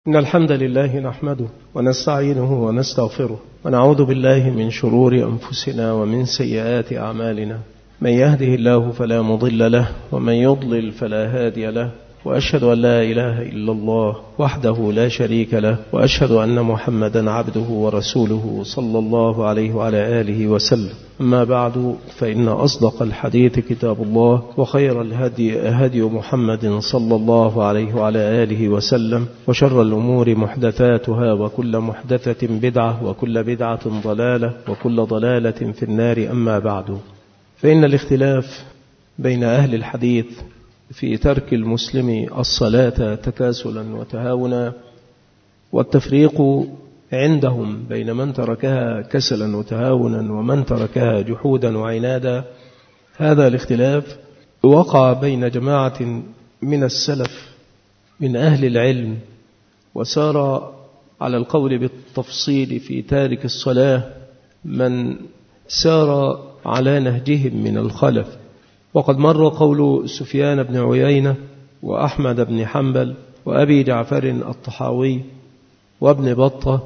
إن الحمد لله نحمده ونستعينه ونستغفره ونعوذ بالله من شرور أنفسنا ومن سيئات أعمالنا. من يهده الله فلا مضل له ومن يضلل فلا هادي له، وأشهد أن لا إله إلا الله وحده لا شريك له، وأشهد أن محمدا عبده ورسوله صلى الله عليه وعلى آله وسلم. أما بعد، فإن أصدق الحديث كتاب الله، وخير الهدي هدي محمد صلى الله عليه وعلى آله وسلم، وشر الأمور محدثاتها، وكل محدثة بدعة، وكل بدعة ضلالة، وكل ضلالة في النار. أما بعد، فإن الاختلاف بين أهل الحديث في ترك المسلم الصلاة تكاسلا وتهاونا، والتفريق عندهم بين من تركها كسلا وتهاونا ومن تركها جحودا وعنادا، هذا الاختلاف وقع بين جماعة من السلف من أهل العلم، وسار على القول بالتفصيل في تارك الصلاة من سار على نهجهم من الخلف. وقد مر قول سفيان بن عيينة وأحمد بن حنبل وأبي جعفر الطحاوي وابن بطة.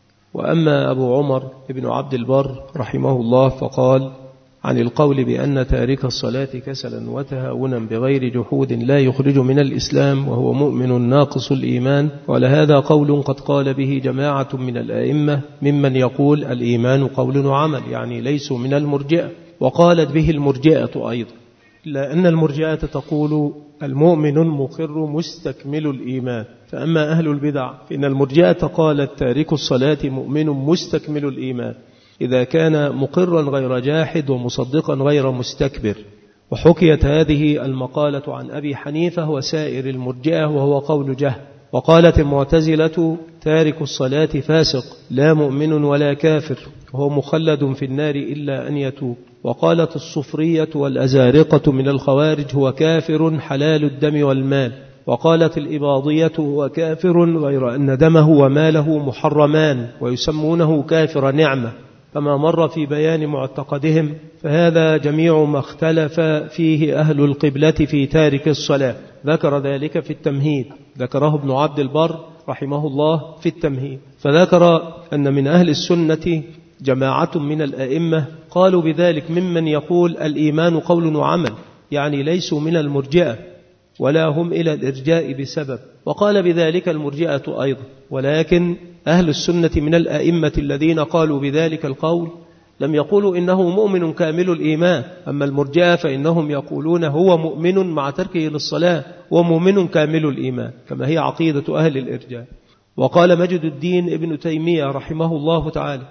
وأما أبو عمر بن عبد البر رحمه الله فقال عن القول بأن تارك الصلاة كسلا وتهاونا بغير جحود لا يخرج من الإسلام وهو مؤمن ناقص الإيمان، ولهذا قول قد قال به جماعة من الأئمة ممن يقول الإيمان قول وعمل، يعني ليسوا من المرجئة، وقالت به المرجئة أيضا، إلا أن المرجئة تقول المؤمن مقر مستكمل الإيمان. فأما أهل البدع فإن المرجئة قالت تارك الصلاة مؤمن مستكمل الإيمان إذا كان مقرا غير جاحد ومصدقا غير مستكبر. وحكيت هذه المقالة عن أبي حنيفة وسائر المرجئة، وهو قول جهل. وقالت المعتزلة تارك الصلاة فاسق لا مؤمن ولا كافر، وهو مخلد في النار إلا أن يتوب. وقالت الصفرية والأزارقة من الخوارج هو كافر حلال الدم والمال. وقالت الإباضية هو كافر غير أن دمه وماله محرمان، ويسمونه كافر نعمة. فما مر في بيان معتقدهم فهذا جميع ما اختلف فيه أهل القبلة في تارك الصلاة. ذكر ذلك في التمهيد، ذكره ابن عبد البر رحمه الله في التمهيد، فذكر أن من أهل السنة جماعة من الأئمة قالوا بذلك ممن يقول الإيمان قول وعمل، يعني ليسوا من المرجئة ولا هم إلى الإرجاء بسبب. وقال بذلك المرجئة أيضا. ولكن أهل السنة من الأئمة الذين قالوا بذلك القول لم يقولوا إنه مؤمن كامل الإيمان. أما المرجئة فإنهم يقولون هو مؤمن مع تركه للصلاة ومؤمن كامل الإيمان، كما هي عقيدة أهل الإرجاء. وقال مجد الدين ابن تيمية رحمه الله تعالى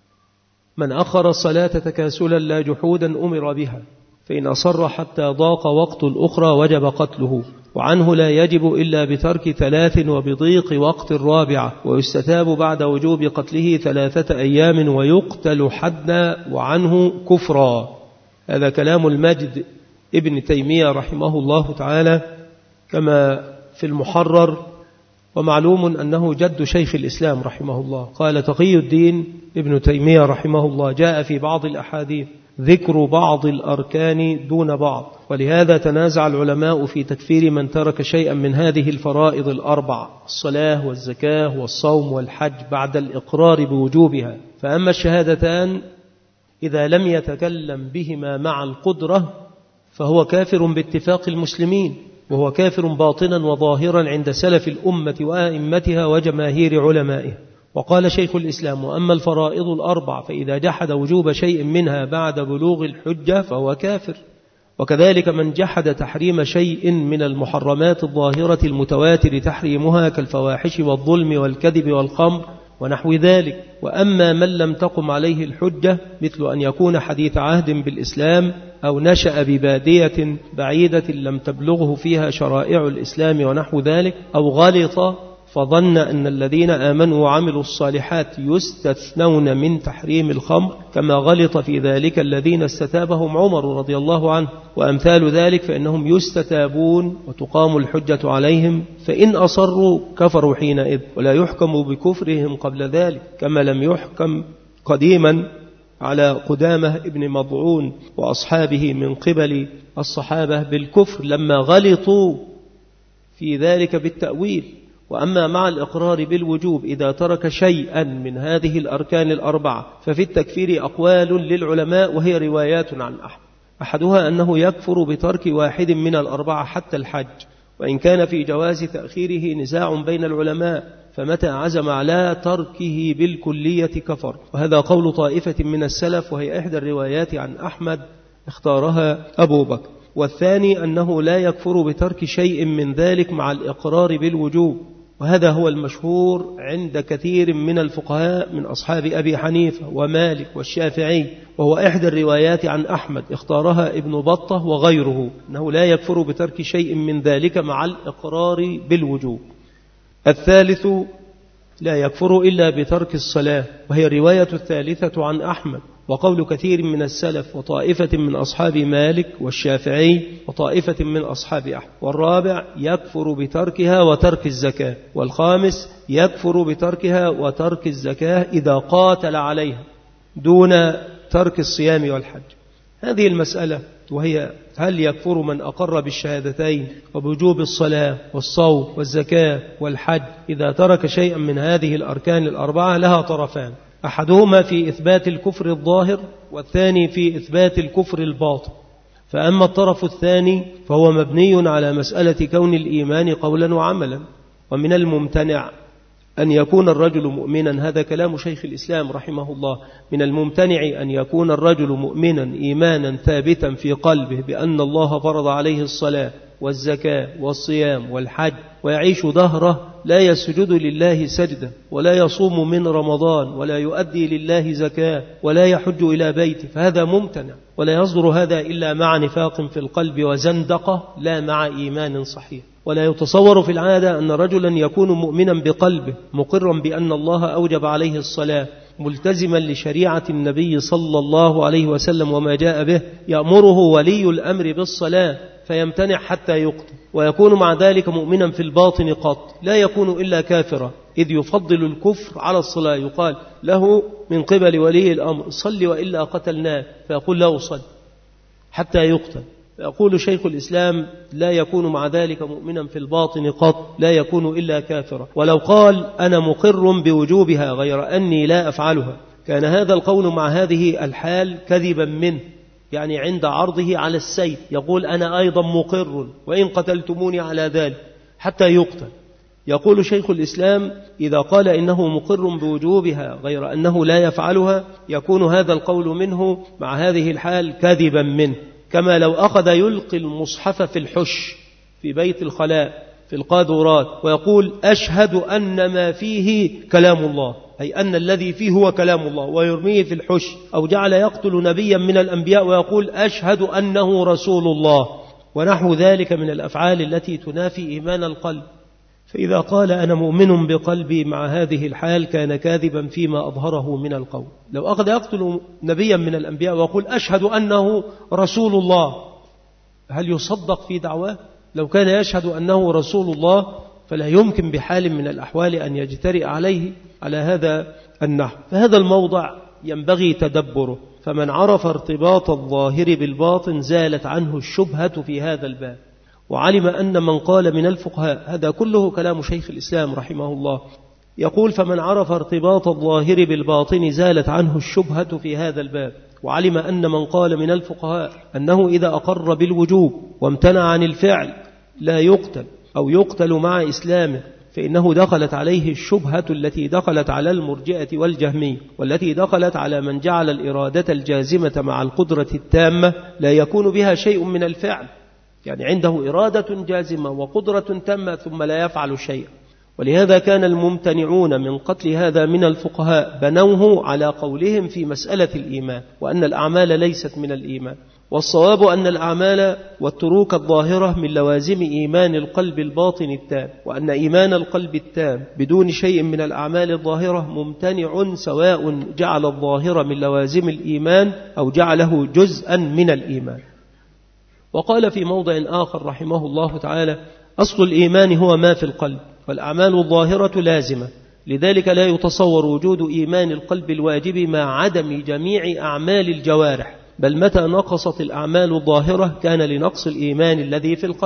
من أخر الصلاة تكاسلا لا جحودا أمر بها، فإن أصر حتى ضاق وقت الأخرى وجب قتله، وعنه لا يجب إلا بترك 3 وبضيق وقت 4، ويستتاب بعد وجوب قتله 3 أيام ويقتل حدا، وعنه كفرا. هذا كلام المجد ابن تيمية رحمه الله تعالى كما في المحرر. ومعلوم أنه جد شيخ الإسلام رحمه الله. قال تقي الدين ابن تيمية رحمه الله جاء في بعض الأحاديث ذكر بعض الأركان دون بعض، ولهذا تنازع العلماء في تكفير من ترك شيئا من هذه الفرائض الأربع: الصلاة والزكاة والصوم والحج، بعد الإقرار بوجوبها. فأما الشهادتان إذا لم يتكلم بهما مع القدرة فهو كافر باتفاق المسلمين، وهو كافر باطنا وظاهرا عند سلف الأمة وآئمتها وجماهير علمائها. وقال شيخ الإسلام وأما الفرائض الأربع فإذا جحد وجوب شيء منها بعد بلوغ الحجة فهو كافر. وكذلك من جحد تحريم شيء من المحرمات الظاهرة المتواتر تحريمها كالفواحش والظلم والكذب والخمر ونحو ذلك. وأما من لم تقم عليه الحجة مثل أن يكون حديث عهد بالإسلام أو نشأ ببادية بعيدة لم تبلغه فيها شرائع الإسلام ونحو ذلك، أو غلط فظن أن الذين آمنوا وعملوا الصالحات يستثنون من تحريم الخمر كما غلط في ذلك الذين استتابهم عمر رضي الله عنه وأمثال ذلك، فإنهم يستتابون وتقام الحجة عليهم، فإن أصروا كفروا حينئذ، ولا يحكم بكفرهم قبل ذلك، كما لم يحكم قديما على قدامة ابن مضعون وأصحابه من قبل الصحابة بالكفر لما غلطوا في ذلك بالتأويل. وأما مع الإقرار بالوجوب إذا ترك شيئا من هذه الأركان الأربعة ففي التكفير أقوال للعلماء وهي روايات عن أحمد. أحدها أنه يكفر بترك واحد من الأربعة حتى الحج، وإن كان في جواز تأخيره نزاع بين العلماء، فمتى عزم على تركه بالكلية كفر، وهذا قول طائفة من السلف، وهي إحدى الروايات عن أحمد اختارها أبو بكر. والثاني أنه لا يكفر بترك شيء من ذلك مع الإقرار بالوجوب، وهذا هو المشهور عند كثير من الفقهاء من أصحاب أبي حنيفة ومالك والشافعي، وهو إحدى الروايات عن أحمد اختارها ابن بطة وغيره، أنه لا يكفر بترك شيء من ذلك مع الإقرار بالوجوب. الثالث لا يكفر إلا بترك الصلاة، وهي الرواية الثالثة عن أحمد وقول كثير من السلف وطائفة من أصحاب مالك والشافعي وطائفة من أصحاب أحمد. والرابع يكفر بتركها وترك الزكاة. والخامس يكفر بتركها وترك الزكاة إذا قاتل عليها دون ترك الصيام والحج. هذه المسألة وهي هل يكفر من أقر بالشهادتين وبوجوب الصلاة والصوم والزكاة والحج إذا ترك شيئا من هذه الأركان الأربعة لها طرفان، أحدهما في إثبات الكفر الظاهر والثاني في إثبات الكفر الباطن. فأما الطرف الثاني فهو مبني على مسألة كون الإيمان قولا وعملا، ومن الممتنع أن يكون الرجل مؤمنا، هذا كلام شيخ الإسلام رحمه الله، من الممتنع أن يكون الرجل مؤمنا إيمانا ثابتا في قلبه بأن الله فرض عليه الصلاة والزكاة والصيام والحج، ويعيش دهره لا يسجد لله سجدة ولا يصوم من رمضان ولا يؤدي لله زكاة ولا يحج إلى بيته، فهذا ممتنع، ولا يصدر هذا إلا مع نفاق في القلب وزندقة لا مع إيمان صحيح. ولا يتصور في العادة أن رجلا يكون مؤمنا بقلبه مقرا بأن الله أوجب عليه الصلاة ملتزما لشريعة النبي صلى الله عليه وسلم وما جاء به، يأمره ولي الأمر بالصلاة فيمتنع حتى يقتل، ويكون مع ذلك مؤمنا في الباطن قط، لا يكون إلا كافرا، إذ يفضل الكفر على الصلاة. يقال له من قبل ولي الأمر صل وإلا قتلناه، فيقول لا أصلي حتى يقتل. يقول شيخ الإسلام لا يكون مع ذلك مؤمنا في الباطن قط، لا يكون إلا كافرا. ولو قال أنا مقر بوجوبها غير أني لا أفعلها، كان هذا القول مع هذه الحال كذبا منه، يعني عند عرضه على السيف يقول أنا أيضا مقر وإن قتلتموني على ذلك حتى يقتل. يقول شيخ الإسلام إذا قال إنه مقر بوجوبها غير أنه لا يفعلها، يكون هذا القول منه مع هذه الحال كذبا منه، كما لو أخذ يلقي المصحف في الحش في بيت الخلاء في القاذورات ويقول أشهد أن ما فيه كلام الله، أي أن الذي فيه هو كلام الله، ويرميه في الحش. أو جعل يقتل نبيا من الأنبياء ويقول أشهد أنه رسول الله، ونحو ذلك من الأفعال التي تنافي إيمان القلب. فإذا قال أنا مؤمن بقلبي مع هذه الحال كان كاذبا فيما أظهره من القول. لو أخذ يقتل نبيا من الأنبياء ويقول أشهد أنه رسول الله، هل يصدق في دعواه؟ لو كان يشهد أنه رسول الله فلا يمكن بحال من الأحوال أن يجترئ عليه على هذا النحو. فهذا الموضع ينبغي تدبره، فمن عرف ارتباط الظاهر بالباطن زالت عنه الشبهة في هذا الباب، وعلم أن من قال من الفقهاء، هذا كله كلام شيخ الإسلام رحمه الله، يقول فمن عرف ارتباط الظاهر بالباطن زالت عنه الشبهة في هذا الباب، وعلم أن من قال من الفقهاء أنه إذا أقر بالوجوب وامتنع عن الفعل لا يقتل أو يقتل مع إسلامه، فإنه دخلت عليه الشبهة التي دخلت على المرجئة والجهمية، والتي دخلت على من جعل الإرادة الجازمة مع القدرة التامة لا يكون بها شيء من الفعل، يعني عنده إرادة جازمة وقدرة تامة ثم لا يفعل شيئا. ولهذا كان الممتنعون من قتل هذا من الفقهاء بنوه على قولهم في مسألة الإيمان، وأن الأعمال ليست من الإيمان. والصواب أن الأعمال والتروك الظاهرة من لوازم إيمان القلب الباطن التام، وأن إيمان القلب التام بدون شيء من الأعمال الظاهرة ممتنع، سواء جعل الظاهر من لوازم الإيمان أو جعله جزءا من الإيمان. وقال في موضع آخر رحمه الله تعالى أصل الإيمان هو ما في القلب، والأعمال الظاهرة لازمة، لذلك لا يتصور وجود إيمان القلب الواجب مع عدم جميع أعمال الجوارح، بل متى نقصت الأعمال الظاهرة كان لنقص الإيمان الذي في القلب.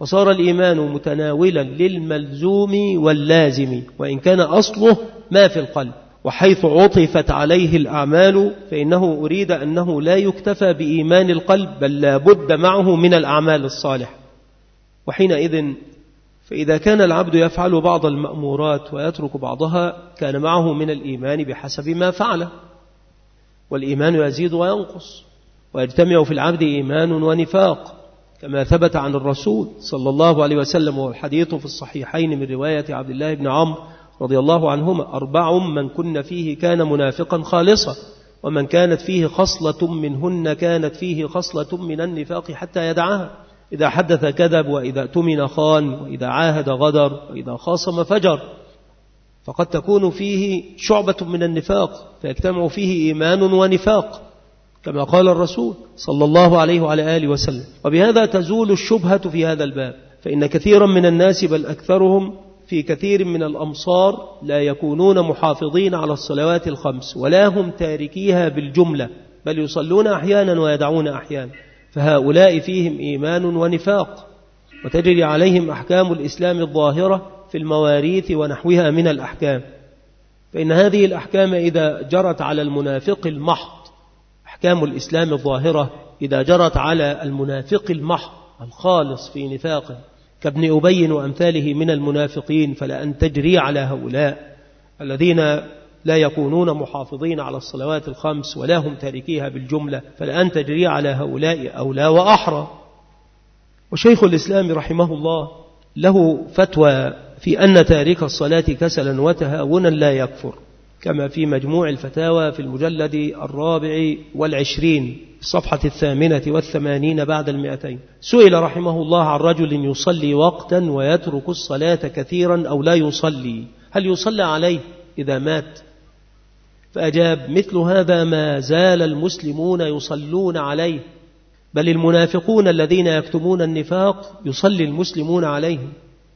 فصار الإيمان متناولا للملزوم واللازم، وإن كان أصله ما في القلب. وحيث عطفت عليه الأعمال فإنه أريد أنه لا يكتفى بإيمان القلب، بل لا بد معه من الأعمال الصالحة. وحينئذ فإذا كان العبد يفعل بعض المأمورات ويترك بعضها كان معه من الإيمان بحسب ما فعله. والإيمان يزيد وينقص، ويجتمع في العبد إيمان ونفاق، كما ثبت عن الرسول صلى الله عليه وسلم، والحديث في الصحيحين من رواية عبد الله بن عمرو رضي الله عنهما: 4 من كن فيه كان منافقا خالصا، ومن كانت فيه خصلة منهن كانت فيه خصلة من النفاق حتى يدعها: إذا حدث كذب، وإذا اؤتمن خان، وإذا عاهد غدر، وإذا خاصم فجر. فقد تكون فيه شعبة من النفاق فيجتمع فيه إيمان ونفاق، كما قال الرسول صلى الله عليه وعلى آله وسلم. وبهذا تزول الشبهة في هذا الباب، فإن كثيرا من الناس بل أكثرهم في كثير من الأمصار لا يكونون محافظين على الصلوات الخمس، ولا هم تاركيها بالجملة، بل يصلون أحيانا ويدعون أحيانا، فهؤلاء فيهم إيمان ونفاق، وتجري عليهم أحكام الإسلام الظاهرة في المواريث ونحوها من الأحكام. فإن هذه الأحكام إذا جرت على المنافق المحض، أحكام الإسلام الظاهرة إذا جرت على المنافق المحض الخالص في نفاقه كابن أبي وأمثاله من المنافقين، فلأن تجري على هؤلاء الذين لا يكونون محافظين على الصلوات الخمس ولا هم تاركيها بالجملة، فلأن تجري على هؤلاء أولى وأحرى. وشيخ الإسلام رحمه الله له فتوى في أن تارك الصلاة كسلا وتهاونا لا يكفر، كما في مجموع الفتاوى في المجلد 24 الصفحة 88 بعد 200. سئل رحمه الله عن رجل يصلي وقتا ويترك الصلاة كثيرا أو لا يصلي، هل يصلى عليه إذا مات؟ فأجاب: مثل هذا ما زال المسلمون يصلون عليه، بل المنافقون الذين يكتمون النفاق يصلي المسلمون عليهم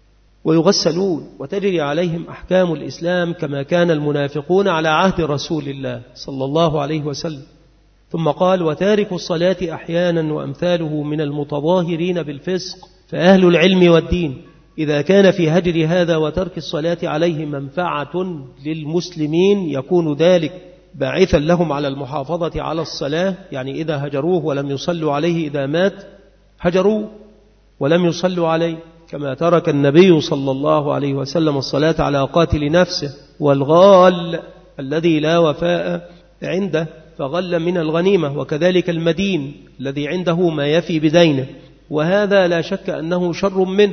ويغسلون، وتجري عليهم أحكام الإسلام كما كان المنافقون على عهد رسول الله صلى الله عليه وسلم. ثم قال: وتارك الصلاة أحيانا وأمثاله من المتظاهرين بالفسق، فأهل العلم والدين إذا كان في هجر هذا وترك الصلاة عليه منفعة للمسلمين يكون ذلك باعثا لهم على المحافظة على الصلاة، يعني إذا هجروه ولم يصلوا عليه إذا مات هجروه ولم يصلوا عليه، كما ترك النبي صلى الله عليه وسلم الصلاة على قاتل نفسه والغال الذي لا وفاء عنده فغل من الغنيمة، وكذلك المدين الذي عنده ما يفي بدينه، وهذا لا شك أنه شر منه.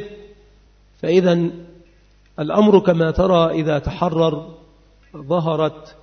فإذا الأمر كما ترى إذا تحرر ظهرت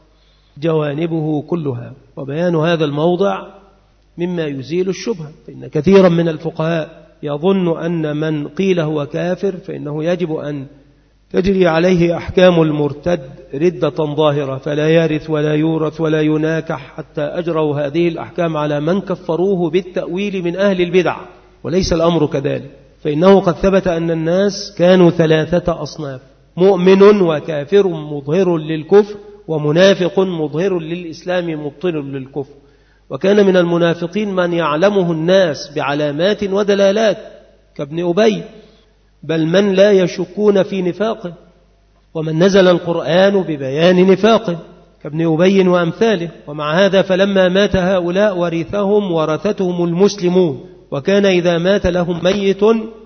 جوانبه كلها، وبيان هذا الموضع مما يزيل الشبهة. فإن كثيرا من الفقهاء يظن أن من قيل هو كافر فإنه يجب أن تجري عليه أحكام المرتد ردة ظاهرة، فلا يرث ولا يورث ولا يناكح، حتى أجروا هذه الأحكام على من كفروه بالتأويل من أهل البدع. وليس الأمر كذلك، فإنه قد ثبت أن الناس كانوا 3 أصناف: مؤمن وكافر مظهر للكفر، ومنافق مظهر للإسلام مبطل للكفر. وكان من المنافقين من يعلمه الناس بعلامات ودلالات كابن أبي، بل من لا يشكون في نفاقه، ومن نزل القرآن ببيان نفاقه كابن أبي وأمثاله. ومع هذا فلما مات هؤلاء ورثتهم المسلمون، وكان إذا مات لهم ميت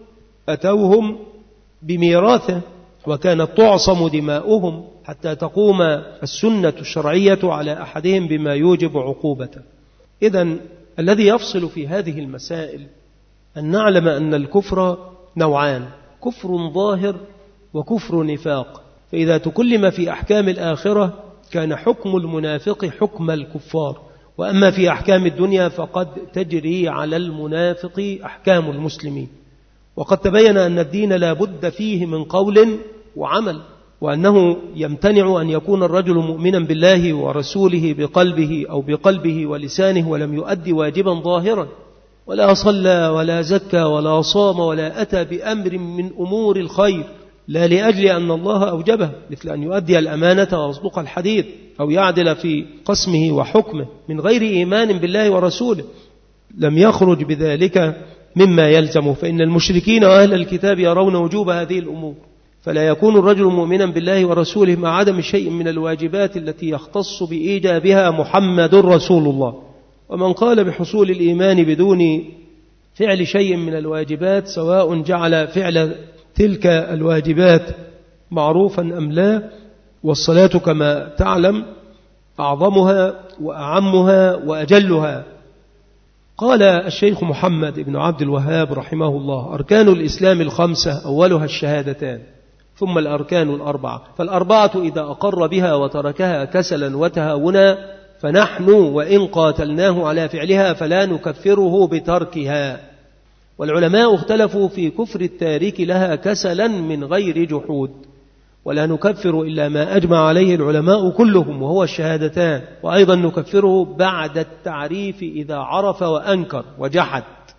أتوهم بميراثه، وكانت تعصم دماؤهم حتى تقوم السنة الشرعية على أحدهم بما يوجب عقوبته. إذن الذي يفصل في هذه المسائل أن نعلم أن الكفر نوعان: كفر ظاهر وكفر نفاق. فإذا تكلم في أحكام الآخرة كان حكم المنافق حكم الكفار، وأما في أحكام الدنيا فقد تجري على المنافق أحكام المسلمين. وقد تبين أن الدين لا بد فيه من قول وعمل، وأنه يمتنع أن يكون الرجل مؤمنا بالله ورسوله بقلبه أو بقلبه ولسانه ولم يؤدي واجبا ظاهرا، ولا صلى ولا زكى ولا صام ولا أتى بأمر من أمور الخير، لا لأجل أن الله أوجبه، مثل أن يؤدي الأمانة ويصدق الحديث أو يعدل في قسمه وحكمه من غير إيمان بالله ورسوله، لم يخرج بذلك مما يلزمه، فإن المشركين وأهل الكتاب يرون وجوب هذه الأمور، فلا يكون الرجل مؤمنا بالله ورسوله مع عدم شيء من الواجبات التي يختص بإيجابها محمد رسول الله. ومن قال بحصول الإيمان بدون فعل شيء من الواجبات، سواء جعل فعل تلك الواجبات معروفا أم لا، والصلاة كما تعلم أعظمها وأعمها وأجلها. قال الشيخ محمد بن عبد الوهاب رحمه الله: أركان الإسلام 5 أولها الشهادتان، ثم الأركان 4، فالأربعة إذا أقر بها وتركها كسلا وتهاونا فنحن وإن قاتلناه على فعلها فلا نكفره بتركها. والعلماء اختلفوا في كفر التارك لها كسلا من غير جحود، ولا نكفر إلا ما أجمع عليه العلماء كلهم وهو الشهادتان، وأيضا نكفره بعد التعريف إذا عرف وأنكر وجحد.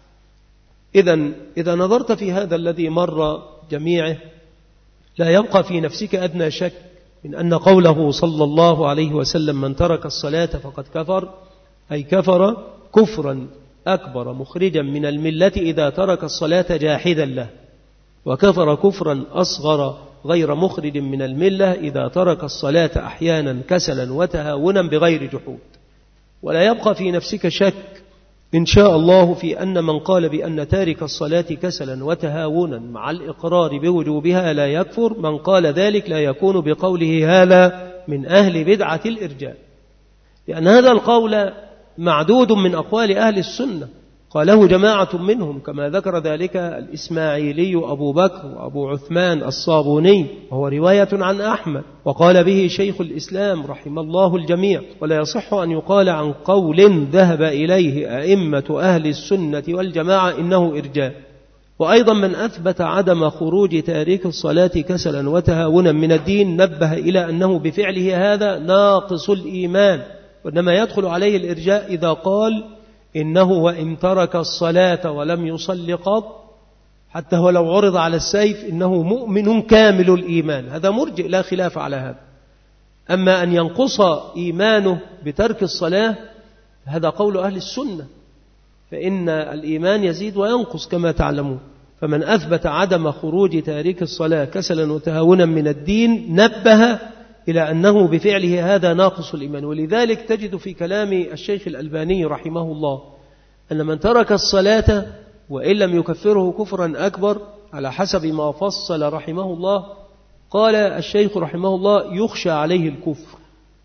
إذا نظرت في هذا الذي مر جميعه لا يبقى في نفسك أدنى شك من أن قوله صلى الله عليه وسلم: من ترك الصلاة فقد كفر، أي كفر كفرا أكبر مخرجا من الملة إذا ترك الصلاة جاحدا له، وكفر كفرا أصغر غير مخرج من الملة إذا ترك الصلاة أحيانا كسلا وتهاونا بغير جحود. ولا يبقى في نفسك شك إن شاء الله في أن من قال بأن تارك الصلاة كسلا وتهاونا مع الإقرار بوجوبها لا يكفر، من قال ذلك لا يكون بقوله هذا من أهل بدعة الإرجاء، لأن هذا القول معدود من أقوال أهل السنة، قاله جماعة منهم كما ذكر ذلك الإسماعيلي أبو بكر وأبو عثمان الصابوني، وهو رواية عن أحمد، وقال به شيخ الإسلام رحمه الله الجميع. ولا يصح أن يقال عن قول ذهب إليه أئمة أهل السنة والجماعة إنه إرجاء. وأيضا من أثبت عدم خروج تارك الصلاة كسلا وتهاونا من الدين نبه إلى أنه بفعله هذا ناقص الإيمان، وإنما يدخل عليه الإرجاء إذا قال إنه وإن ترك الصلاة ولم يصل قط حتى ولو عرض على السيف إنه مؤمن كامل الإيمان، هذا مرجئ لا خلاف على هذا. أما أن ينقص إيمانه بترك الصلاة هذا قول أهل السنة، فإن الإيمان يزيد وينقص كما تعلمون. فمن أثبت عدم خروج تارك الصلاة كسلا وتهاونا من الدين نبه إلى أنه بفعله هذا ناقص الإيمان. ولذلك تجد في كلام الشيخ الألباني رحمه الله أن من ترك الصلاة وإن لم يكفره كفرا أكبر على حسب ما فصل رحمه الله، قال الشيخ رحمه الله: يخشى عليه الكفر،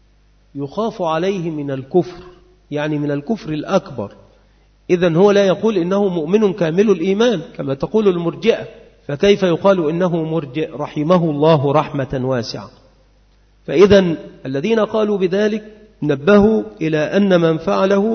يخاف عليه من الكفر، يعني من الكفر الأكبر. إذن هو لا يقول إنه مؤمن كامل الإيمان كما تقول المرجئة، فكيف يقال إنه مرجئ رحمه الله رحمة واسعة؟ فإذا الذين قالوا بذلك نبهوا إلى أن من فعله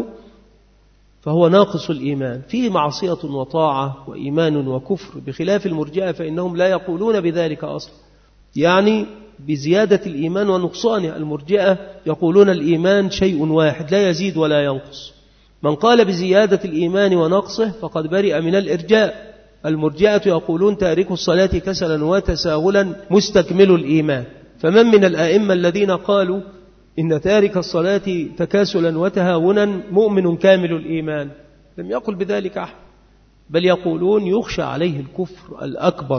فهو ناقص الإيمان، فيه معصية وطاعة وإيمان وكفر، بخلاف المرجئة فإنهم لا يقولون بذلك أصلا، يعني بزيادة الإيمان ونقصانه. المرجئة يقولون الإيمان شيء واحد لا يزيد ولا ينقص. من قال بزيادة الإيمان ونقصه فقد برئ من الإرجاء. المرجئة يقولون تارك الصلاة كسلا وتساهلا مستكمل الإيمان. فمن من الآئمة الذين قالوا إن تارك الصلاة تكاسلا وتهاونا مؤمن كامل الإيمان؟ لم يقل بذلك أحد، بل يقولون يخشى عليه الكفر الأكبر،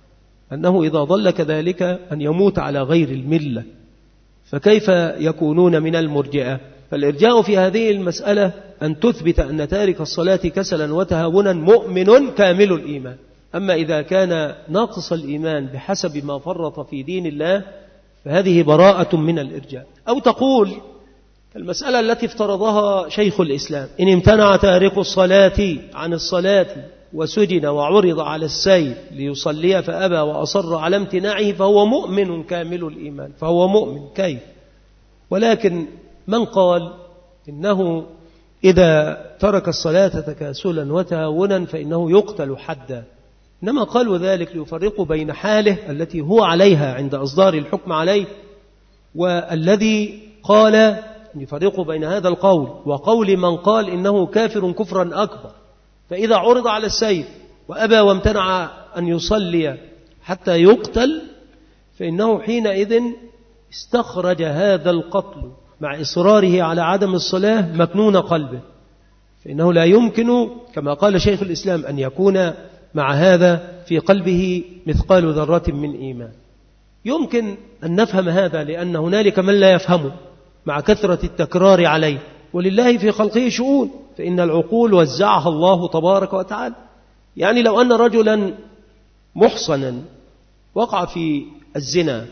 أنه إذا ضل كذلك أن يموت على غير الملة، فكيف يكونون من المرجئة؟ فالإرجاء في هذه المسألة أن تثبت أن تارك الصلاة كسلا وتهاونا مؤمن كامل الإيمان. أما إذا كان ناقص الإيمان بحسب ما فرط في دين الله فهذه براءة من الإرجاء. أو تقول المسألة التي افترضها شيخ الإسلام: إن امتنع تارك الصلاة عن الصلاة وسجن وعرض على السيف ليصلي فأبى وأصر على امتناعه فهو مؤمن كامل الإيمان، فهو مؤمن. كيف؟ ولكن من قال إنه إذا ترك الصلاة تكاسلا وتهاونا فإنه يقتل حدا، إنما قالوا ذلك ليفرقوا بين حاله التي هو عليها عند إصدار الحكم عليه، والذي قال يفرقوا بين هذا القول وقول من قال إنه كافر كفرا أكبر، فإذا عرض على السيف وأبى وامتنع أن يصلي حتى يقتل فإنه حينئذ استخرج هذا القتل مع إصراره على عدم الصلاة مكنون قلبه، فإنه لا يمكن كما قال شيخ الإسلام أن يكون مع هذا في قلبه مثقال ذرة من إيمان. يمكن أن نفهم هذا لأن هنالك من لا يفهمه مع كثرة التكرار عليه، ولله في خلقه شؤون، فإن العقول وزعها الله تبارك وتعالى. يعني لو أن رجلا محصنا وقع في الزنا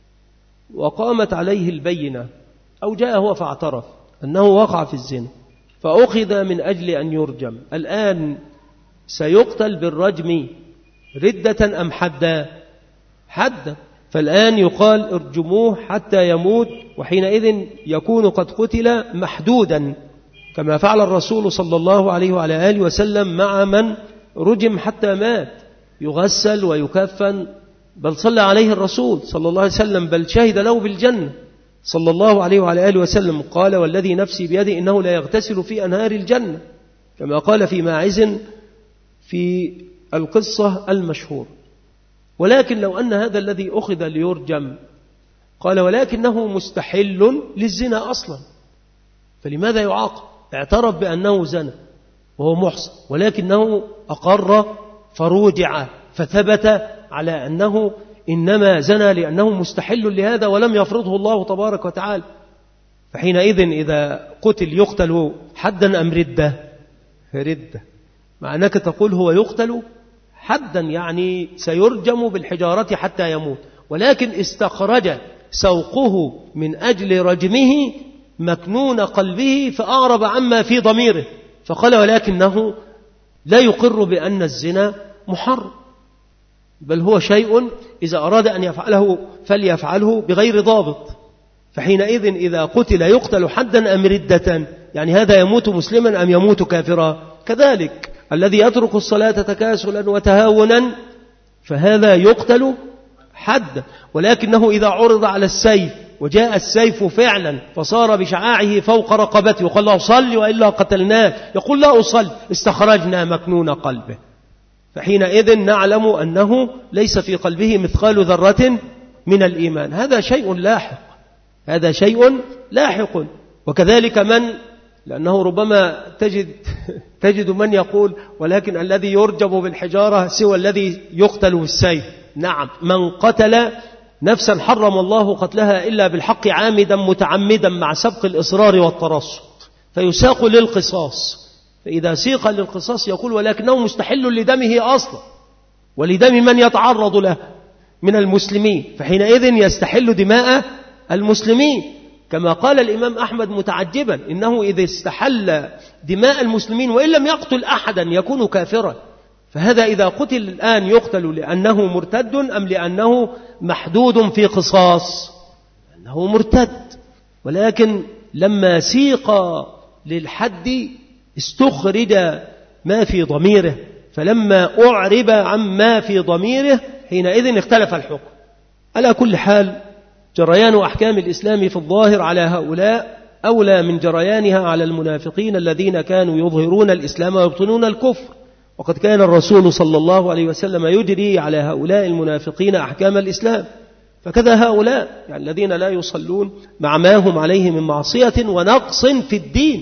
وقامت عليه البينة أو جاء هو فاعترف أنه وقع في الزنا فأخذ من أجل أن يرجم، الآن سيقتل بالرجم ردة أم حدا؟ حدا. فالآن يقال ارجموه حتى يموت، وحينئذ يكون قد قتل محدودا كما فعل الرسول صلى الله عليه وعلى آله وسلم مع من رجم حتى مات، يغسل ويكفن، بل صلى عليه الرسول صلى الله عليه وسلم، بل شهد له بالجنة صلى الله عليه وعلى آله وسلم. قال والذي نفسي بيده إنه لا يغتسل في أنهار الجنة، كما قال في ماعز في القصة المشهور. ولكن لو أن هذا الذي أخذ ليرجم قال ولكنه مستحل للزنا أصلا، فلماذا يعاقب؟ اعترف بأنه زنا وهو محصن، ولكنه أقر فروجع فثبت على أنه إنما زنا لأنه مستحل لهذا ولم يفرضه الله تبارك وتعالى. فحينئذ إذا قتل يقتل حدا أم ردة؟ ردة، مع أنك تقول هو يقتل حدا يعني سيرجم بالحجارة حتى يموت، ولكن استخرج سوقه من أجل رجمه مكنون قلبه فأعرب عما في ضميره، فقال ولكنه لا يقر بأن الزنا محرم، بل هو شيء إذا أراد أن يفعله فليفعله بغير ضابط. فحينئذ إذا قتل يقتل حدا أم ردة؟ يعني هذا يموت مسلما أم يموت كافرا؟ كذلك الذي يترك الصلاة تكاسلا وتهاونا فهذا يقتل حدا، ولكنه إذا عرض على السيف وجاء السيف فعلا فصار بشعاعه فوق رقبته وقال له صل وإلا قتلناه، يقول لا أصل، استخرجنا مكنون قلبه، فحينئذ نعلم أنه ليس في قلبه مثقال ذرة من الإيمان. هذا شيء لاحق، هذا شيء لاحق. وكذلك من، لأنه ربما تجد من يقول ولكن الذي يرجم بالحجارة سوى الذي يقتل بالسيف. نعم، من قتل نفسا حرم الله قتلها إلا بالحق عامدا متعمدا مع سبق الإصرار والترصد فيساق للقصاص، فإذا سيق للقصاص يقول ولكنه مستحل لدمه أصلا ولدم من يتعرض له من المسلمين، فحينئذ يستحل دماء المسلمين، كما قال الإمام أحمد متعجبا إنه إذا استحل دماء المسلمين وإن لم يقتل أحدا يكون كافرا. فهذا إذا قتل الآن يقتل لأنه مرتد أم لأنه محدود في قصاص؟ لأنه مرتد. ولكن لما سيق للحد استخرج ما في ضميره، فلما أعرب عما في ضميره حينئذ اختلف الحكم. على كل حال جريان أحكام الإسلام في الظاهر على هؤلاء أولى من جريانها على المنافقين الذين كانوا يظهرون الإسلام ويبطنون الكفر، وقد كان الرسول صلى الله عليه وسلم يجري على هؤلاء المنافقين أحكام الإسلام. فكذا هؤلاء يعني الذين لا يصلون مع ما هم عليه من معصية ونقص في الدين.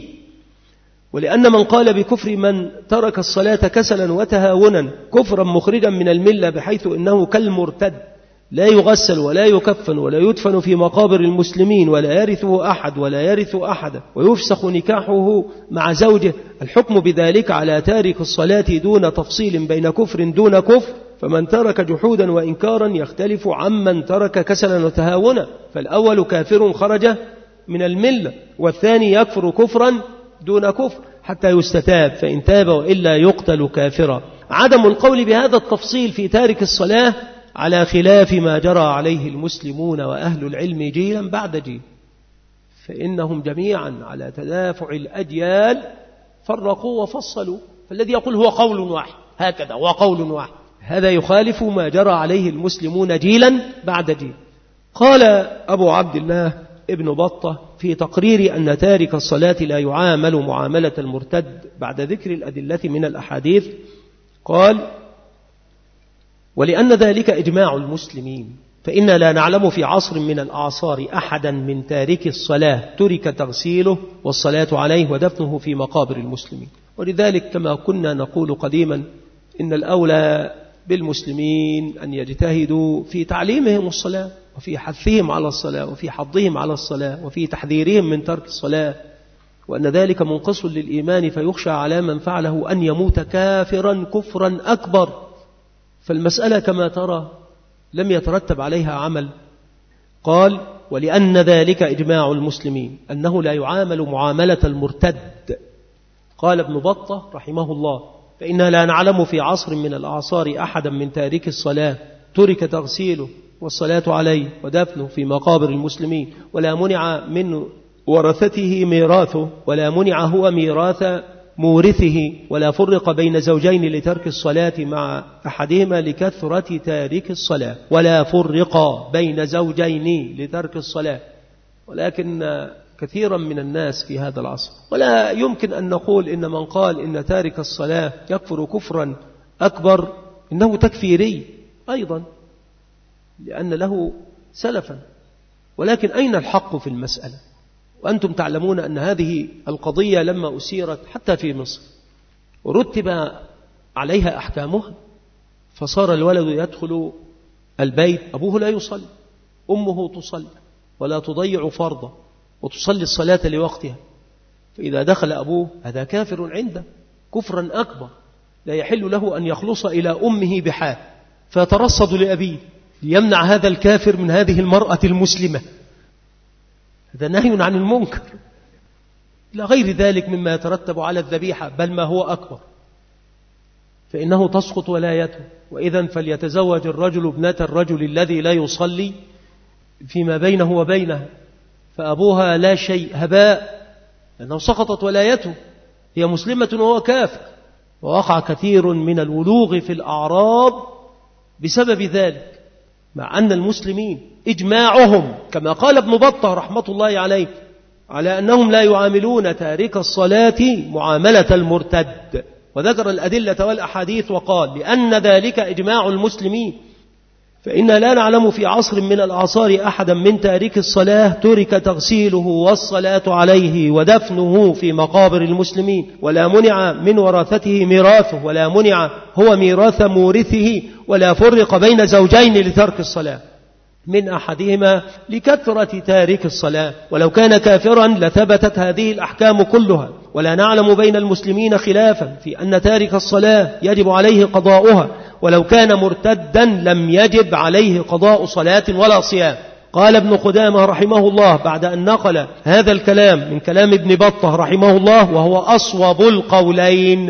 ولأن من قال بكفر من ترك الصلاة كسلا وتهاونا كفرا مخرجا من الملة بحيث إنه كالمرتد لا يغسل ولا يكفن ولا يدفن في مقابر المسلمين ولا يرثه أحد ولا يرث أحدا ويفسخ نكاحه مع زوجه، الحكم بذلك على تارك الصلاة دون تفصيل بين كفر دون كفر. فمن ترك جحودا وإنكارا يختلف عمن ترك كسلا وتهاونا، فالأول كافر خرج من الملة، والثاني يكفر كفرا دون كفر حتى يستتاب، فإن تاب وإلا يقتل كافرا. عدم القول بهذا التفصيل في تارك الصلاة على خلاف ما جرى عليه المسلمون وأهل العلم جيلا بعد جيل، فإنهم جميعا على تدافع الأجيال فرقوا وفصلوا. فالذي يقول هو قول واحد هكذا هو قول واحد، هذا يخالف ما جرى عليه المسلمون جيلا بعد جيل. قال أبو عبد الله ابن بطة في تقرير أن تارك الصلاة لا يعامل معاملة المرتد بعد ذكر الأدلة من الأحاديث، قال ولأن ذلك إجماع المسلمين فإنا لا نعلم في عصر من الأعصار أحدا من تارك الصلاة ترك تغسيله والصلاة عليه ودفنه في مقابر المسلمين. ولذلك كما كنا نقول قديما إن الأولى بالمسلمين أن يجتهدوا في تعليمهم الصلاة وفي حثهم على الصلاة وفي حضهم على الصلاة وفي تحذيرهم من ترك الصلاة، وأن ذلك منقص للإيمان فيخشى على من فعله أن يموت كافرا كفرا أكبر. فالمسألة كما ترى لم يترتب عليها عمل. قال: ولأن ذلك إجماع المسلمين أنه لا يعامل معاملة المرتد. قال ابن بطة رحمه الله: فإنا لا نعلم في عصر من الأعصار أحدا من تارك الصلاة ترك تغسيله والصلاة عليه ودفنه في مقابر المسلمين ولا منع من ورثته ميراثه ولا منع هو ميراث مورثه ولا فرق بين زوجين لترك الصلاة مع أحدهما لكثرة تارك الصلاة ولا فرق بين زوجين لترك الصلاة. ولكن كثيرا من الناس في هذا العصر، ولا يمكن أن نقول إن من قال إن تارك الصلاة يكفر كفرا أكبر إنه تكفيري أيضا لأن له سلفا. ولكن أين الحق في المسألة؟ وأنتم تعلمون أن هذه القضية لما أسيرت حتى في مصر ورتب عليها أحكامها، فصار الولد يدخل البيت أبوه لا يصلي، أمه تصلي ولا تضيع فرضه وتصلي الصلاة لوقتها، فإذا دخل أبوه هذا كافر عنده كفرا أكبر لا يحل له أن يخلص إلى أمه بحال، فيترصد لأبيه ليمنع هذا الكافر من هذه المرأة المسلمة. هذا نهي عن المنكر لا غير ذلك مما يترتب على الذبيحة، بل ما هو أكبر، فإنه تسقط ولايته. وإذن فليتزوج الرجل ابنة الرجل الذي لا يصلي فيما بينه وبينها، فأبوها لا شيء، هباء، لأنه سقطت ولايته، هي مسلمة وهو كافر. ووقع كثير من الولوغ في الأعراض بسبب ذلك، مع أن المسلمين إجماعهم كما قال ابن بطة رحمة الله عليه على أنهم لا يعاملون تارك الصلاة معاملة المرتد، وذكر الأدلة والأحاديث وقال: لأن ذلك إجماع المسلمين فإنا لا نعلم في عصر من الأعصار أحدا من تارك الصلاة ترك تغسيله والصلاة عليه ودفنه في مقابر المسلمين ولا منع من ورثته ميراثه ولا منع هو ميراث مورثه ولا فرق بين زوجين لترك الصلاة من أحدهما لكثرة تارك الصلاة، ولو كان كافرا لثبتت هذه الأحكام كلها. ولا نعلم بين المسلمين خلافا في أن تارك الصلاة يجب عليه قضاؤها، ولو كان مرتدا لم يجب عليه قضاء صلاة ولا صيام. قال ابن قدامة رحمه الله بعد أن نقل هذا الكلام من كلام ابن بطة رحمه الله، وهو أصوب القولين: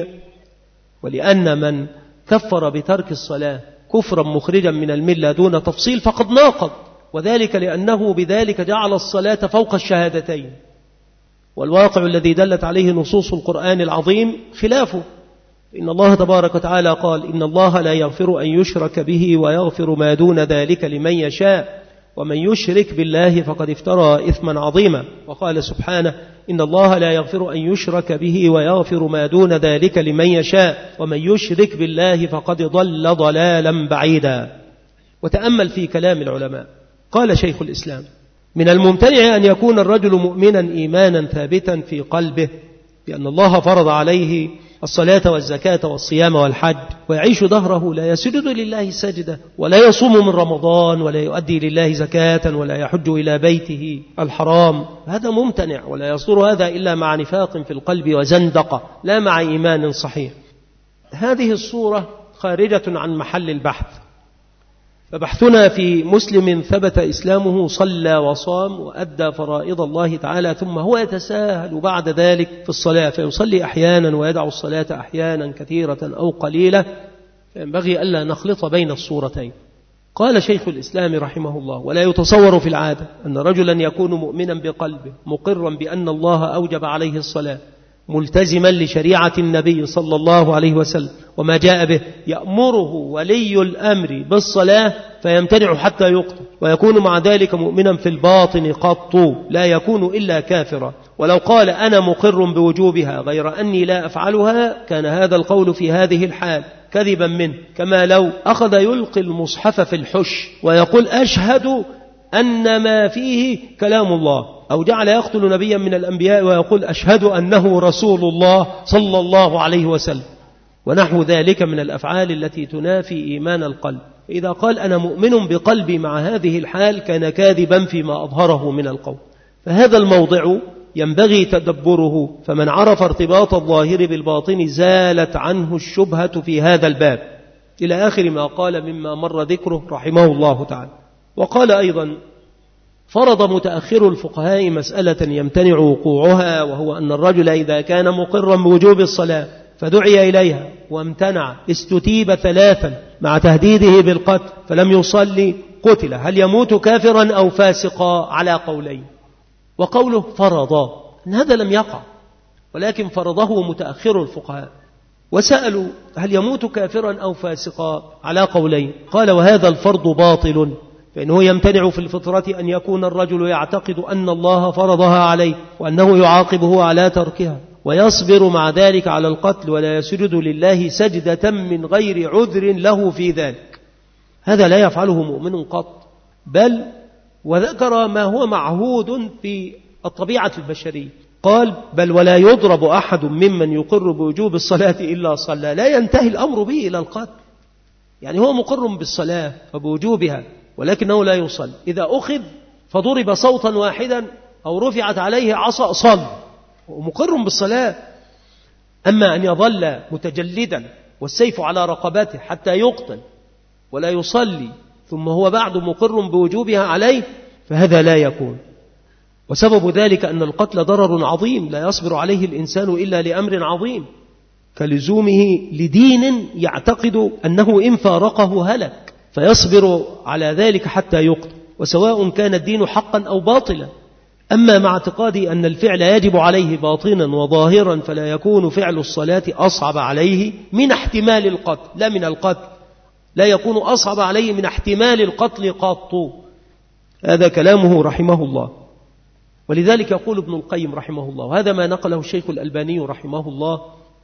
ولأن من كفر بترك الصلاة كفرا مخرجا من الملة دون تفصيل فقد ناقض، وذلك لأنه بذلك جعل الصلاة فوق الشهادتين، والواقع الذي دلت عليه نصوص القرآن العظيم خلافه. إن الله تبارك وتعالى قال: إن الله لا يغفر أن يشرك به ويغفر ما دون ذلك لمن يشاء ومن يشرك بالله فقد افترى إثما عظيما. وقال سبحانه: إن الله لا يغفر أن يشرك به ويغفر ما دون ذلك لمن يشاء ومن يشرك بالله فقد ضل ضلالا بعيدا. وتأمل في كلام العلماء. قال شيخ الإسلام: من الممتنع أن يكون الرجل مؤمنا إيمانا ثابتا في قلبه بأن الله فرض عليه الصلاة والزكاة والصيام والحج، ويعيش دهره لا يسجد لله سجدة ولا يصوم من رمضان ولا يؤدي لله زكاة ولا يحج إلى بيته الحرام. هذا ممتنع، ولا يصدر هذا إلا مع نفاق في القلب وزندقة، لا مع إيمان صحيح. هذه الصورة خارجة عن محل البحث، فبحثنا في مسلم ثبت إسلامه صلى وصام وأدى فرائض الله تعالى، ثم هو يتساهل بعد ذلك في الصلاة فيصلي أحيانا ويدع الصلاة أحيانا كثيرة أو قليلة، فينبغي ألا نخلط بين الصورتين. قال شيخ الإسلام رحمه الله: ولا يتصور في العادة أن رجلا يكون مؤمنا بقلبه مقرا بأن الله أوجب عليه الصلاة ملتزما لشريعة النبي صلى الله عليه وسلم وما جاء به، يأمره ولي الأمر بالصلاة فيمتنع حتى يقتل، ويكون مع ذلك مؤمنا في الباطن قط لا يكون إلا كافرا. ولو قال أنا مقر بوجوبها غير أني لا أفعلها كان هذا القول في هذه الحال كذبا منه، كما لو أخذ يلقي المصحف في الحش ويقول أشهد أن ما فيه كلام الله، أو جعل يقتل نبيا من الأنبياء ويقول أشهد أنه رسول الله صلى الله عليه وسلم، ونحو ذلك من الأفعال التي تنافي إيمان القلب. إذا قال أنا مؤمن بقلبي مع هذه الحال كان كاذبا فيما أظهره من القول. فهذا الموضع ينبغي تدبره، فمن عرف ارتباط الظاهر بالباطن زالت عنه الشبهة في هذا الباب، إلى آخر ما قال مما مر ذكره رحمه الله تعالى. وقال أيضا فرض متأخر الفقهاء مسألة يمتنع وقوعها، وهو أن الرجل إذا كان مقرا بوجوب الصلاة فدعي إليها وامتنع استتيب 3 مع تهديده بالقتل فلم يصلي قتل، هل يموت كافرا أو فاسقا؟ على قولين. وقوله فرض أن هذا لم يقع، ولكن فرضه متأخر الفقهاء، وسألوا هل يموت كافرا أو فاسقا؟ على قولين. قال وهذا الفرض باطل، فإنه يمتنع في الفطرة أن يكون الرجل يعتقد أن الله فرضها عليه وأنه يعاقبه على تركها، ويصبر مع ذلك على القتل ولا يسجد لله سجدة من غير عذر له في ذلك. هذا لا يفعله مؤمن قط، بل وذكر ما هو معهود في الطبيعة البشرية. قال بل ولا يضرب أحد ممن يقر بوجوب الصلاة إلا صلى، لا ينتهي الأمر به إلى القتل. يعني هو مقر بالصلاة وبوجوبها ولكنه لا يصلي، إذا أخذ فضرب صوتا واحدا أو رفعت عليه عصا صل، ومقر بالصلاة. أما أن يظل متجلدا والسيف على رقبته حتى يقتل ولا يصلي ثم هو بعد مقر بوجوبها عليه، فهذا لا يكون. وسبب ذلك أن القتل ضرر عظيم لا يصبر عليه الإنسان إلا لأمر عظيم، كلزومه لدين يعتقد أنه إن فارقه هلك، فيصبر على ذلك حتى يقتل، وسواء كان الدين حقا أو باطلا. أما مع اعتقادي أن الفعل يجب عليه باطنا وظاهرا فلا يكون فعل الصلاة أصعب عليه من احتمال القتل، لا من القتل، لا يكون أصعب عليه من احتمال القتل قط. هذا كلامه رحمه الله. ولذلك يقول ابن القيم رحمه الله، وهذا ما نقله الشيخ الألباني رحمه الله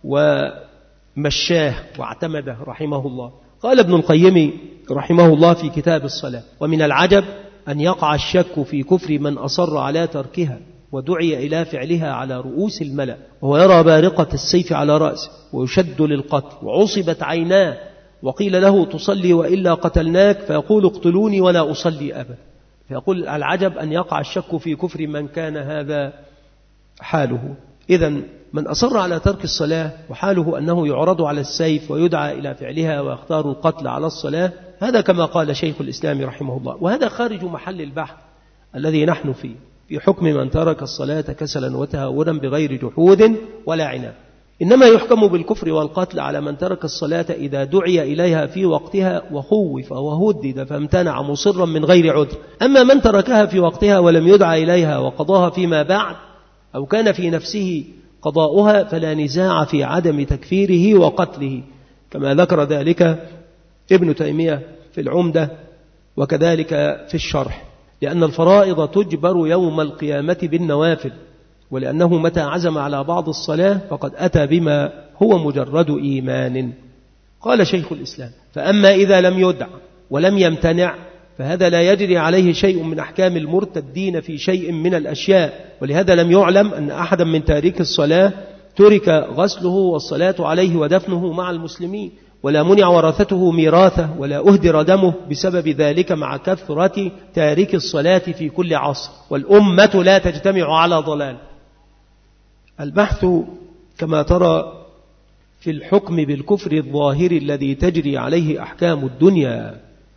ومشاه واعتمده رحمه الله. قال ابن القيم رحمه الله في كتاب الصلاة: ومن العجب أن يقع الشك في كفر من أصر على تركها ودعي إلى فعلها على رؤوس الملأ، وهو يرى بارقة السيف على رأسه ويشد للقتل وعصبت عيناه وقيل له تصلي وإلا قتلناك، فيقول اقتلوني ولا أصلي أبدا. فيقول العجب أن يقع الشك في كفر من كان هذا حاله. إذن من أصر على ترك الصلاة وحاله أنه يعرض على السيف ويدعى إلى فعلها ويختار القتل على الصلاة، هذا كما قال شيخ الإسلام رحمه الله. وهذا خارج محل البحث الذي نحن فيه، في حكم من ترك الصلاة كسلا وتهاونا بغير جحود ولا عناد. إنما يحكم بالكفر والقتل على من ترك الصلاة إذا دعي إليها في وقتها وخوف وهدد فامتنع مصرا من غير عذر. أما من تركها في وقتها ولم يدعى إليها وقضاها فيما بعد أو كان في نفسه قضاؤها فلا نزاع في عدم تكفيره وقتله، كما ذكر ذلك ابن تيمية في العمدة وكذلك في الشرح، لأن الفرائض تجبر يوم القيامة بالنوافل، ولأنه متى عزم على بعض الصلاة فقد أتى بما هو مجرد إيمان. قال شيخ الإسلام: فأما إذا لم يدع ولم يمتنع فهذا لا يجري عليه شيء من أحكام المرتدين في شيء من الأشياء، ولهذا لم يعلم أن أحدا من تارك الصلاة ترك غسله والصلاة عليه ودفنه مع المسلمين، ولا منع ورثته ميراثه، ولا أهدر دمه بسبب ذلك، مع كثرة تارك الصلاة في كل عصر، والأمة لا تجتمع على ضلال. البحث كما ترى في الحكم بالكفر الظاهر الذي تجري عليه أحكام الدنيا،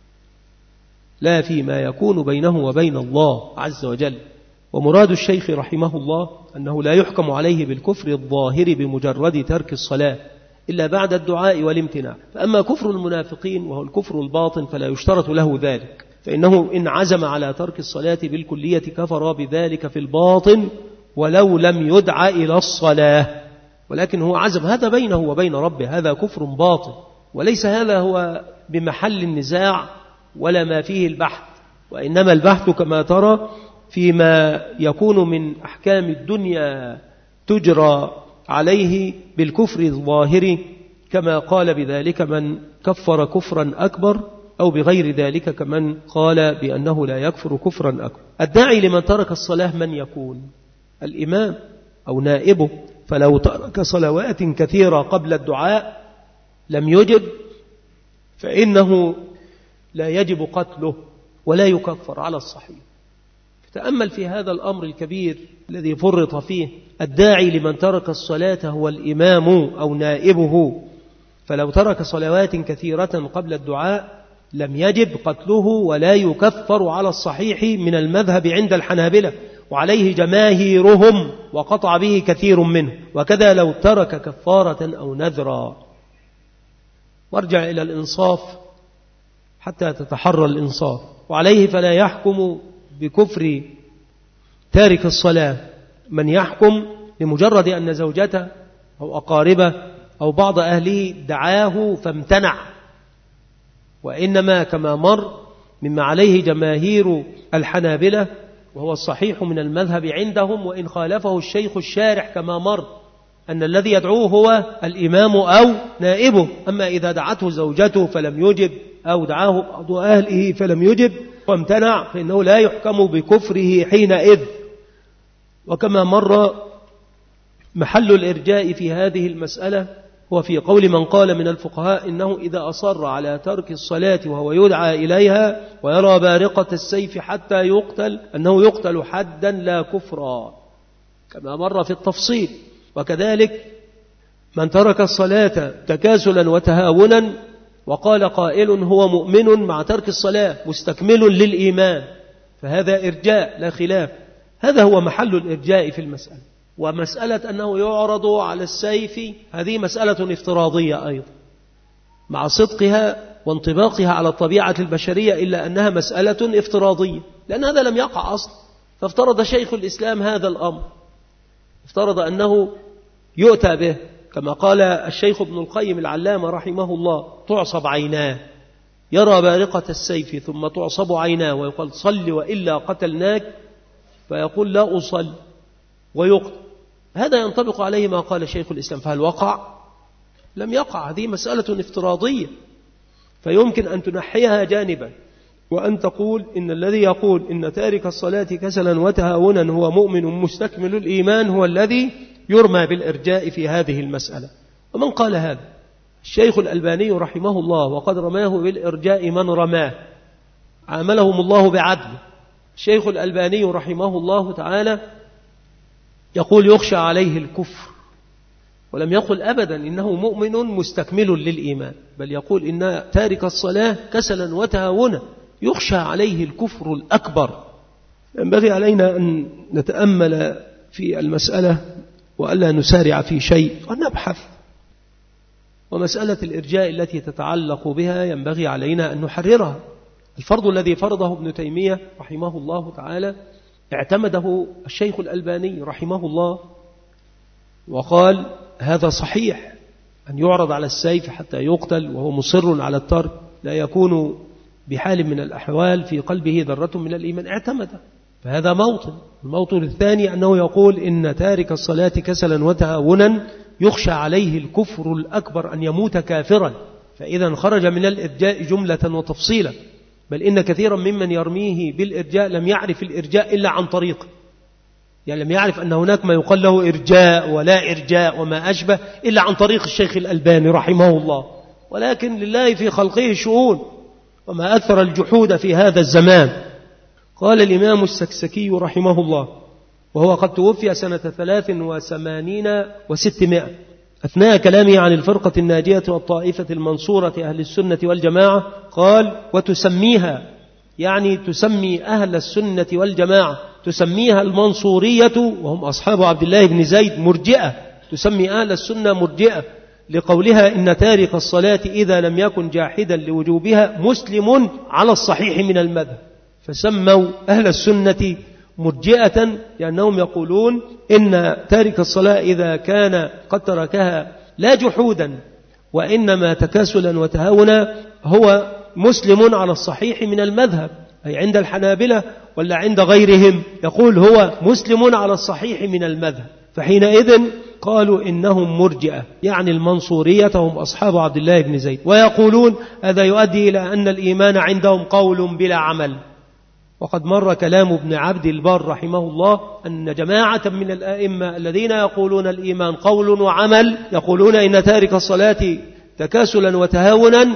لا فيما يكون بينه وبين الله عز وجل. ومراد الشيخ رحمه الله أنه لا يحكم عليه بالكفر الظاهر بمجرد ترك الصلاة إلا بعد الدعاء والامتناع. فأما كفر المنافقين وهو الكفر الباطن فلا يشترط له ذلك، فإنه إن عزم على ترك الصلاة بالكلية كفر بذلك في الباطن ولو لم يدع إلى الصلاة، ولكن هو عزم، هذا بينه وبين ربه، هذا كفر باطن، وليس هذا هو بمحل النزاع ولا ما فيه البحث، وإنما البحث كما ترى فيما يكون من أحكام الدنيا تجرى عليه بالكفر الظاهر كما قال بذلك من كفر كفرا أكبر، أو بغير ذلك كمن قال بأنه لا يكفر كفرا أكبر. الداعي لمن ترك الصلاة من يكون؟ الإمام أو نائبه، فلو ترك صلوات كثيرة قبل الدعاء لم يجب فإنه لا يجب قتله ولا يكفر على الصحيح. تأمل في هذا الأمر الكبير الذي فرط فيه. الداعي لمن ترك الصلاة هو الإمام أو نائبه، فلو ترك صلوات كثيرة قبل الدعاء لم يجب قتله ولا يكفر على الصحيح من المذهب عند الحنابلة، وعليه جماهيرهم وقطع به كثير منه. وكذا لو ترك كفارة أو نذرا. وارجع إلى الإنصاف حتى تتحرى الإنصاف. وعليه فلا يحكم بكفر تارك الصلاة من يحكم لمجرد أن زوجته أو أقاربه أو بعض أهله دعاه فامتنع، وإنما كما مر مما عليه جماهير الحنابلة وهو الصحيح من المذهب عندهم، وإن خالفه الشيخ الشارح كما مر أن الذي يدعوه هو الإمام أو نائبه. أما إذا دعته زوجته فلم يجب أو دعاه بعض أهله فلم يجب وامتنع فإنه لا يحكم بكفره حينئذ. وكما مر محل الإرجاء في هذه المسألة هو في قول من قال من الفقهاء إنه إذا أصر على ترك الصلاة وهو يدعى إليها ويرى بارقة السيف حتى يقتل أنه يقتل حدا لا كفرا، كما مر في التفصيل. وكذلك من ترك الصلاة تكاسلا وتهاونا وقال قائل هو مؤمن مع ترك الصلاة مستكمل للإيمان، فهذا إرجاء لا خلاف. هذا هو محل الإرجاء في المسألة. ومسألة أنه يعرض على السيف هذه مسألة افتراضية أيضا مع صدقها وانطباقها على الطبيعة البشرية، إلا أنها مسألة افتراضية لأن هذا لم يقع أصلا. فافترض شيخ الإسلام هذا الأمر، افترض أنه يؤتى به كما قال الشيخ ابن القيم العلامة رحمه الله تعصب عيناه، يرى بارقة السيف ثم تعصب عيناه ويقول صل وإلا قتلناك، فيقول لا أصل ويقتل. هذا ينطبق عليه ما قال شيخ الإسلام. فهل وقع؟ لم يقع. هذه مسألة افتراضية، فيمكن أن تنحيها جانبا وأن تقول إن الذي يقول إن تارك الصلاة كسلا وتهاونا هو مؤمن مستكمل الإيمان هو الذي يرمى بالإرجاء في هذه المسألة. ومن قال هذا؟ الشيخ الألباني رحمه الله، وقد رماه بالإرجاء من رماه، عاملهم الله بعدل. الشيخ الألباني رحمه الله تعالى يقول يخشى عليه الكفر، ولم يقل أبدا إنه مؤمن مستكمل للإيمان، بل يقول إن تارك الصلاة كسلا وتهاونا يخشى عليه الكفر الأكبر. ينبغي علينا أن نتأمل في المسألة وألا نسارع في شيء ونبحث. ومسألة الإرجاء التي تتعلق بها ينبغي علينا أن نحررها. الفرض الذي فرضه ابن تيمية رحمه الله تعالى اعتمده الشيخ الألباني رحمه الله وقال هذا صحيح، أن يعرض على السيف حتى يقتل وهو مصر على الترك لا يكون بحال من الأحوال في قلبه ذرة من الإيمان، اعتمده. فهذا موطن. الموطن الثاني أنه يقول إن تارك الصلاة كسلا وتهاونا يخشى عليه الكفر الأكبر أن يموت كافرا، فإذا خرج من الإرجاء جملة وتفصيلا. بل إن كثيرا ممن يرميه بالإرجاء لم يعرف الإرجاء إلا عن طريقه، يعني لم يعرف أن هناك ما يقال له إرجاء ولا إرجاء وما أشبه إلا عن طريق الشيخ الألباني رحمه الله. ولكن لله في خلقه شؤون، وما أكثر الجحود في هذا الزمان. قال الإمام السكسكي رحمه الله، وهو قد توفي سنة 83 و600، أثناء كلامه عن الفرقة الناجية والطائفة المنصورة أهل السنة والجماعة، قال وتسميها، يعني تسمي أهل السنة والجماعة، تسميها المنصورية وهم أصحاب عبد الله بن زيد مرجئة، تسمي أهل السنة مرجئة لقولها إن تارك الصلاة إذا لم يكن جاحدا لوجوبها مسلم على الصحيح من المذهب. فسموا أهل السنة مرجئة لأنهم يقولون إن تارك الصلاة إذا كان قد تركها لا جحودا وإنما تكاسلا وتهاونا هو مسلم على الصحيح من المذهب، أي عند الحنابلة ولا عند غيرهم، يقول هو مسلم على الصحيح من المذهب. فحينئذ قالوا إنهم مرجئة، يعني المنصورية هم أصحاب عبد الله بن زيد، ويقولون هذا يؤدي إلى أن الإيمان عندهم قول بلا عمل. وقد مر كلام ابن عبد البر رحمه الله أن جماعة من الأئمة الذين يقولون الإيمان قول وعمل يقولون إن تارك الصلاة تكاسلا وتهاونا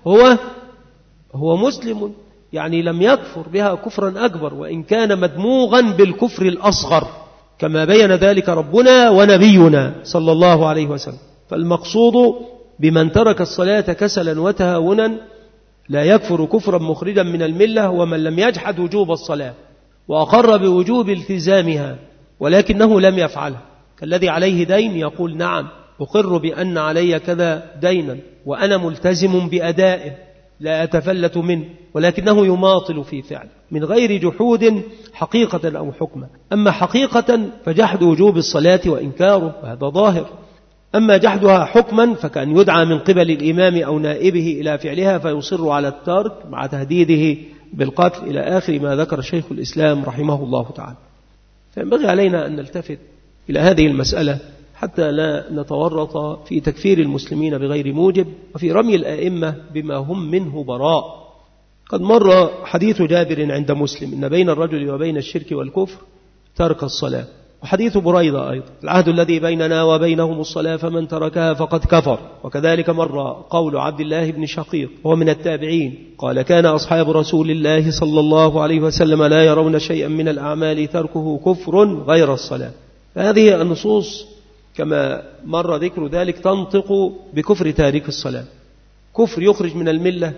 هو مسلم، يعني لم يكفر بها كفرا أكبر وإن كان مدموغا بالكفر الأصغر، كما بين ذلك ربنا ونبينا صلى الله عليه وسلم. فالمقصود بمن ترك الصلاة كسلا وتهاونا لا يكفر كفرا مخرجا من الملة هو من لم يجحد وجوب الصلاة وأقر بوجوب التزامها ولكنه لم يفعلها، كالذي عليه دين يقول نعم أقر بأن علي كذا دينا وأنا ملتزم بأدائه لا أتفلت منه، ولكنه يماطل في فعله من غير جحود حقيقة أو حكمة. أما حقيقة فجحد وجوب الصلاة وإنكاره وهذا ظاهر، أما جحدها حكما فكأن يدعى من قبل الإمام أو نائبه إلى فعلها فيصر على الترك مع تهديده بالقتل إلى آخر ما ذكر شيخ الإسلام رحمه الله تعالى. فينبغي علينا أن نلتفت إلى هذه المسألة حتى لا نتورط في تكفير المسلمين بغير موجب وفي رمي الآئمة بما هم منه براء. قد مر حديث جابر عند مسلم إن بين الرجل وبين الشرك والكفر ترك الصلاة، وحديث بريدة أيضا العهد الذي بيننا وبينهم الصلاة فمن تركها فقد كفر. وكذلك مر قول عبد الله بن شقيق وهو من التابعين قال كان أصحاب رسول الله صلى الله عليه وسلم لا يرون شيئا من الأعمال تركه كفر غير الصلاة. فهذه النصوص كما مر ذكر ذلك تنطق بكفر تارك الصلاة. كفر يخرج من الملة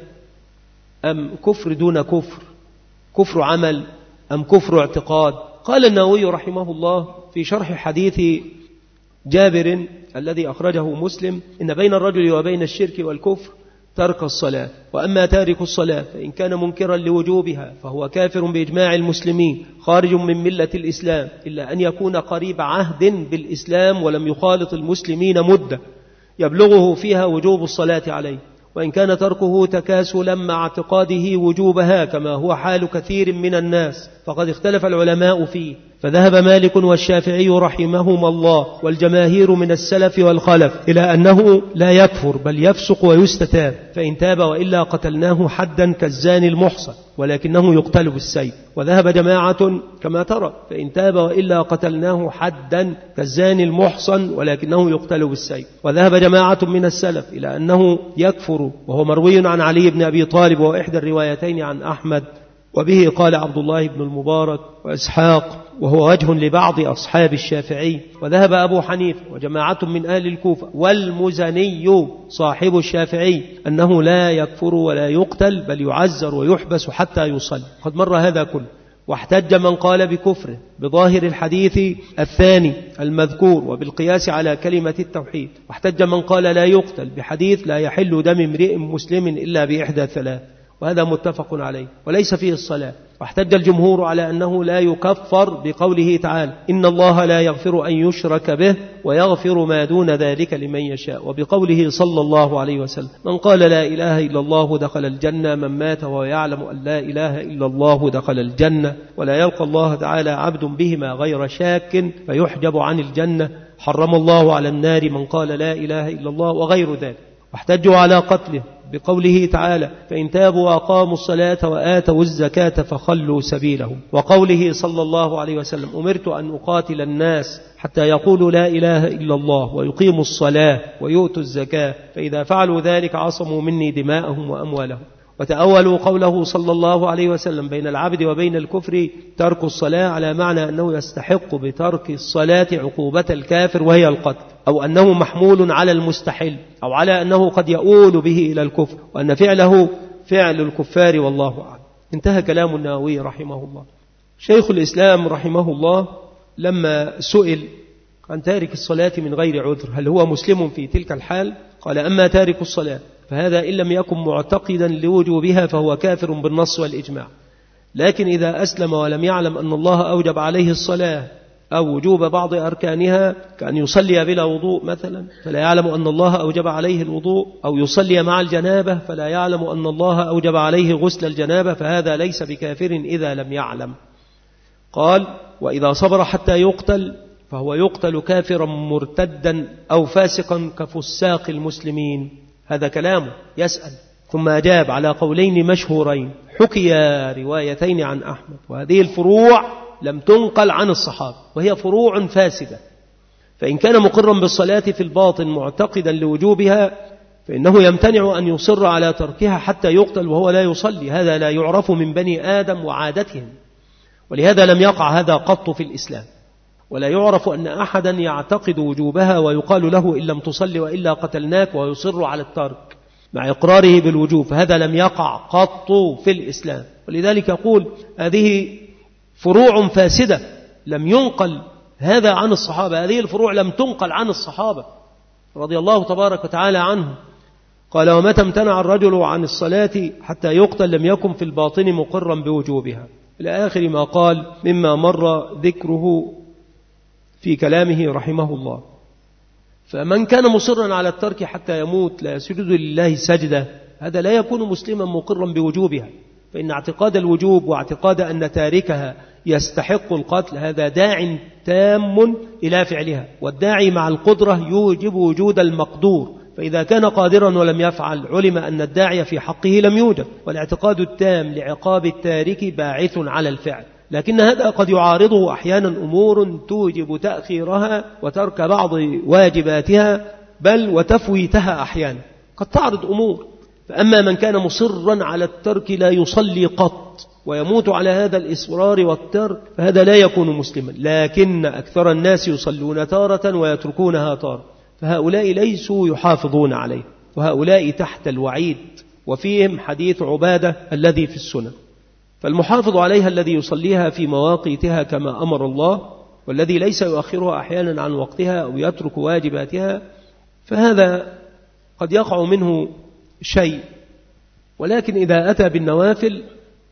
أم كفر دون كفر؟ كفر عمل أم كفر اعتقاد؟ قال النووي رحمه الله في شرح حديث جابر الذي أخرجه مسلم إن بين الرجل وبين الشرك والكفر ترك الصلاة، وأما تارك الصلاة فإن كان منكرا لوجوبها فهو كافر بإجماع المسلمين خارج من ملة الإسلام إلا أن يكون قريب عهد بالإسلام ولم يخالط المسلمين مدة يبلغه فيها وجوب الصلاة عليه، وإن كان تركه تكاسلا مع اعتقاده وجوبها كما هو حال كثير من الناس فقد اختلف العلماء فيه، فذهب مالك والشافعي رحمهما الله والجماهير من السلف والخلف إلى أنه لا يكفر بل يفسق ويستتاب، فإن تاب وإلا قتلناه حدا كالزاني المحصن ولكنه يقتل بالسيف. وذهب جماعة كما ترى فإن تاب وإلا قتلناه حدا كالزاني المحصن ولكنه يقتل بالسيف. وذهب جماعة من السلف إلى أنه يكفر وهو مروي عن علي بن أبي طالب وإحدى الروايتين عن أحمد، وبه قال عبد الله بن المبارك وإسحاق وهو وجه لبعض أصحاب الشافعي. وذهب أبو حنيفة وجماعة من أهل الكوفة والمزني صاحب الشافعي أنه لا يكفر ولا يقتل بل يعزر ويحبس حتى يصلي. قد مر هذا كله. واحتج من قال بكفره بظاهر الحديث الثاني المذكور وبالقياس على كلمة التوحيد، واحتج من قال لا يقتل بحديث لا يحل دم امرئ مسلم إلا بإحدى ثلاث، وهذا متفق عليه وليس فيه الصلاة. واحتج الجمهور على أنه لا يكفر بقوله تعالى إن الله لا يغفر أن يشرك به ويغفر ما دون ذلك لمن يشاء، وبقوله صلى الله عليه وسلم من قال لا إله إلا الله دخل الجنة، من مات وهو يعلم أن لا إله إلا الله دخل الجنة، ولا يلقى الله تعالى عبد بهما غير شاك فيحجب عن الجنة، حرم الله على النار من قال لا إله إلا الله، وغير ذلك. واحتجوا على قتله بقوله تعالى فإن تابوا وأقاموا الصلاة وآتوا الزكاة فخلوا سبيلهم، وقوله صلى الله عليه وسلم أمرت أن أقاتل الناس حتى يقولوا لا إله إلا الله ويقيموا الصلاة ويؤتوا الزكاة فإذا فعلوا ذلك عصموا مني دماءهم وأموالهم. وتأولوا قوله صلى الله عليه وسلم بين العبد وبين الكفر ترك الصلاة على معنى أنه يستحق بترك الصلاة عقوبة الكافر وهي القتل، أو أنه محمول على المستحل، أو على أنه قد يؤول به إلى الكفر وأن فعله فعل الكفار والله أعلم. انتهى كلام النووي رحمه الله. شيخ الإسلام رحمه الله لما سئل عن تارك الصلاة من غير عذر هل هو مسلم في تلك الحال؟ قال أما تارك الصلاة فهذا إن لم يكن معتقدا لوجوبها فهو كافر بالنص والإجماع، لكن إذا أسلم ولم يعلم أن الله أوجب عليه الصلاة أو وجوب بعض أركانها كأن يصلي بلا وضوء مثلا فلا يعلم أن الله أوجب عليه الوضوء، أو يصلي مع الجنابة فلا يعلم أن الله أوجب عليه غسل الجنابة، فهذا ليس بكافر إذا لم يعلم. قال وإذا صبر حتى يقتل فهو يقتل كافرا مرتدا أو فاسقا كفساق المسلمين. هذا كلامه. يسأل ثم أجاب على قولين مشهورين حكي روايتين عن أحمد، وهذه الفروع لم تنقل عن الصحابة وهي فروع فاسدة. فإن كان مقرا بالصلاة في الباطن معتقدا لوجوبها فإنه يمتنع أن يصر على تركها حتى يقتل وهو لا يصلي. هذا لا يعرف من بني آدم وعادتهم، ولهذا لم يقع هذا قط في الإسلام. ولا يعرف أن أحدا يعتقد وجوبها ويقال له إن لم تصلي وإلا قتلناك ويصر على الترك مع إقراره بالوجوب، فهذا لم يقع قط في الإسلام. ولذلك يقول هذه فروع فاسدة لم ينقل هذا عن الصحابة، هذه الفروع لم تنقل عن الصحابة رضي الله تبارك وتعالى عنهم. قال ومتى امتنع الرجل عن الصلاة حتى يقتل لم يكن في الباطن مقرا بوجوبها، إلى آخر ما قال مما مر ذكره في كلامه رحمه الله. فمن كان مصرا على الترك حتى يموت لا يسجد لله سجدة، هذا لا يكون مسلما مقرا بوجوبها، فإن اعتقاد الوجوب واعتقاد أن تاركها يستحق القتل هذا داع تام إلى فعلها، والداعي مع القدرة يوجب وجود المقدور، فإذا كان قادرا ولم يفعل علم أن الداعي في حقه لم يوجد. والاعتقاد التام لعقاب التارك باعث على الفعل، لكن هذا قد يعارضه أحيانا أمور توجب تأخيرها وترك بعض واجباتها بل وتفويتها أحيانا، قد تعرض أمور. فأما من كان مصرا على الترك لا يصلي قط ويموت على هذا الإصرار والترك فهذا لا يكون مسلما، لكن أكثر الناس يصلون تارة ويتركونها تارة، فهؤلاء ليسوا يحافظون عليه، وهؤلاء تحت الوعيد، وفيهم حديث عبادة الذي في السنن. فالمحافظ عليها الذي يصليها في مواقيتها كما أمر الله، والذي ليس يؤخرها أحيانا عن وقتها أو يترك واجباتها، فهذا قد يقع منه شيء، ولكن إذا أتى بالنوافل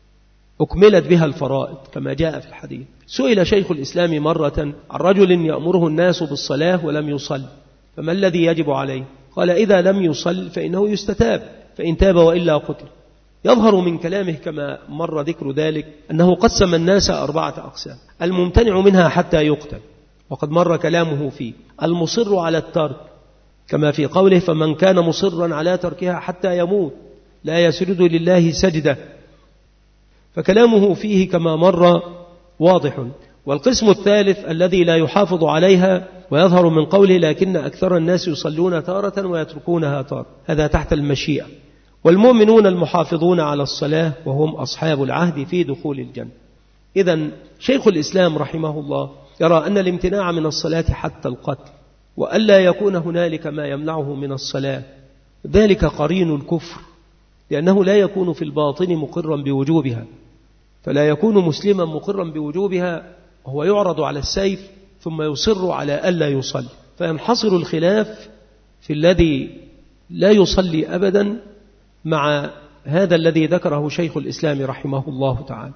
أكملت بها الفرائض كما جاء في الحديث. سئل شيخ الإسلام مرة عن رجل يأمره الناس بالصلاة ولم يصل، فما الذي يجب عليه؟ قال إذا لم يصل فإنه يستتاب، فإن تاب وإلا قتل. يظهر من كلامه كما مر ذكر ذلك أنه قسم الناس 4 أقسام: الممتنع منها حتى يقتل، وقد مر كلامه فيه، المصر على الترك كما في قوله فمن كان مصرا على تركها حتى يموت لا يسجد لله سجدة، فكلامه فيه كما مر واضح. والقسم الثالث الذي لا يحافظ عليها، ويظهر من قوله لكن أكثر الناس يصلون تارة ويتركونها تارة، هذا تحت المشيئة. والمؤمنون المحافظون على الصلاة وهم أصحاب العهد في دخول الجنة. إذن شيخ الإسلام رحمه الله يرى أن الامتناع من الصلاة حتى القتل وألا يكون هنالك ما يمنعه من الصلاة ذلك قرين الكفر، لأنه لا يكون في الباطن مقرا بوجوبها، فلا يكون مسلما مقرا بوجوبها وهو يعرض على السيف ثم يصر على ألا يصلي، فينحصر الخلاف في الذي لا يصلي أبدا مع هذا الذي ذكره شيخ الإسلام رحمه الله تعالى.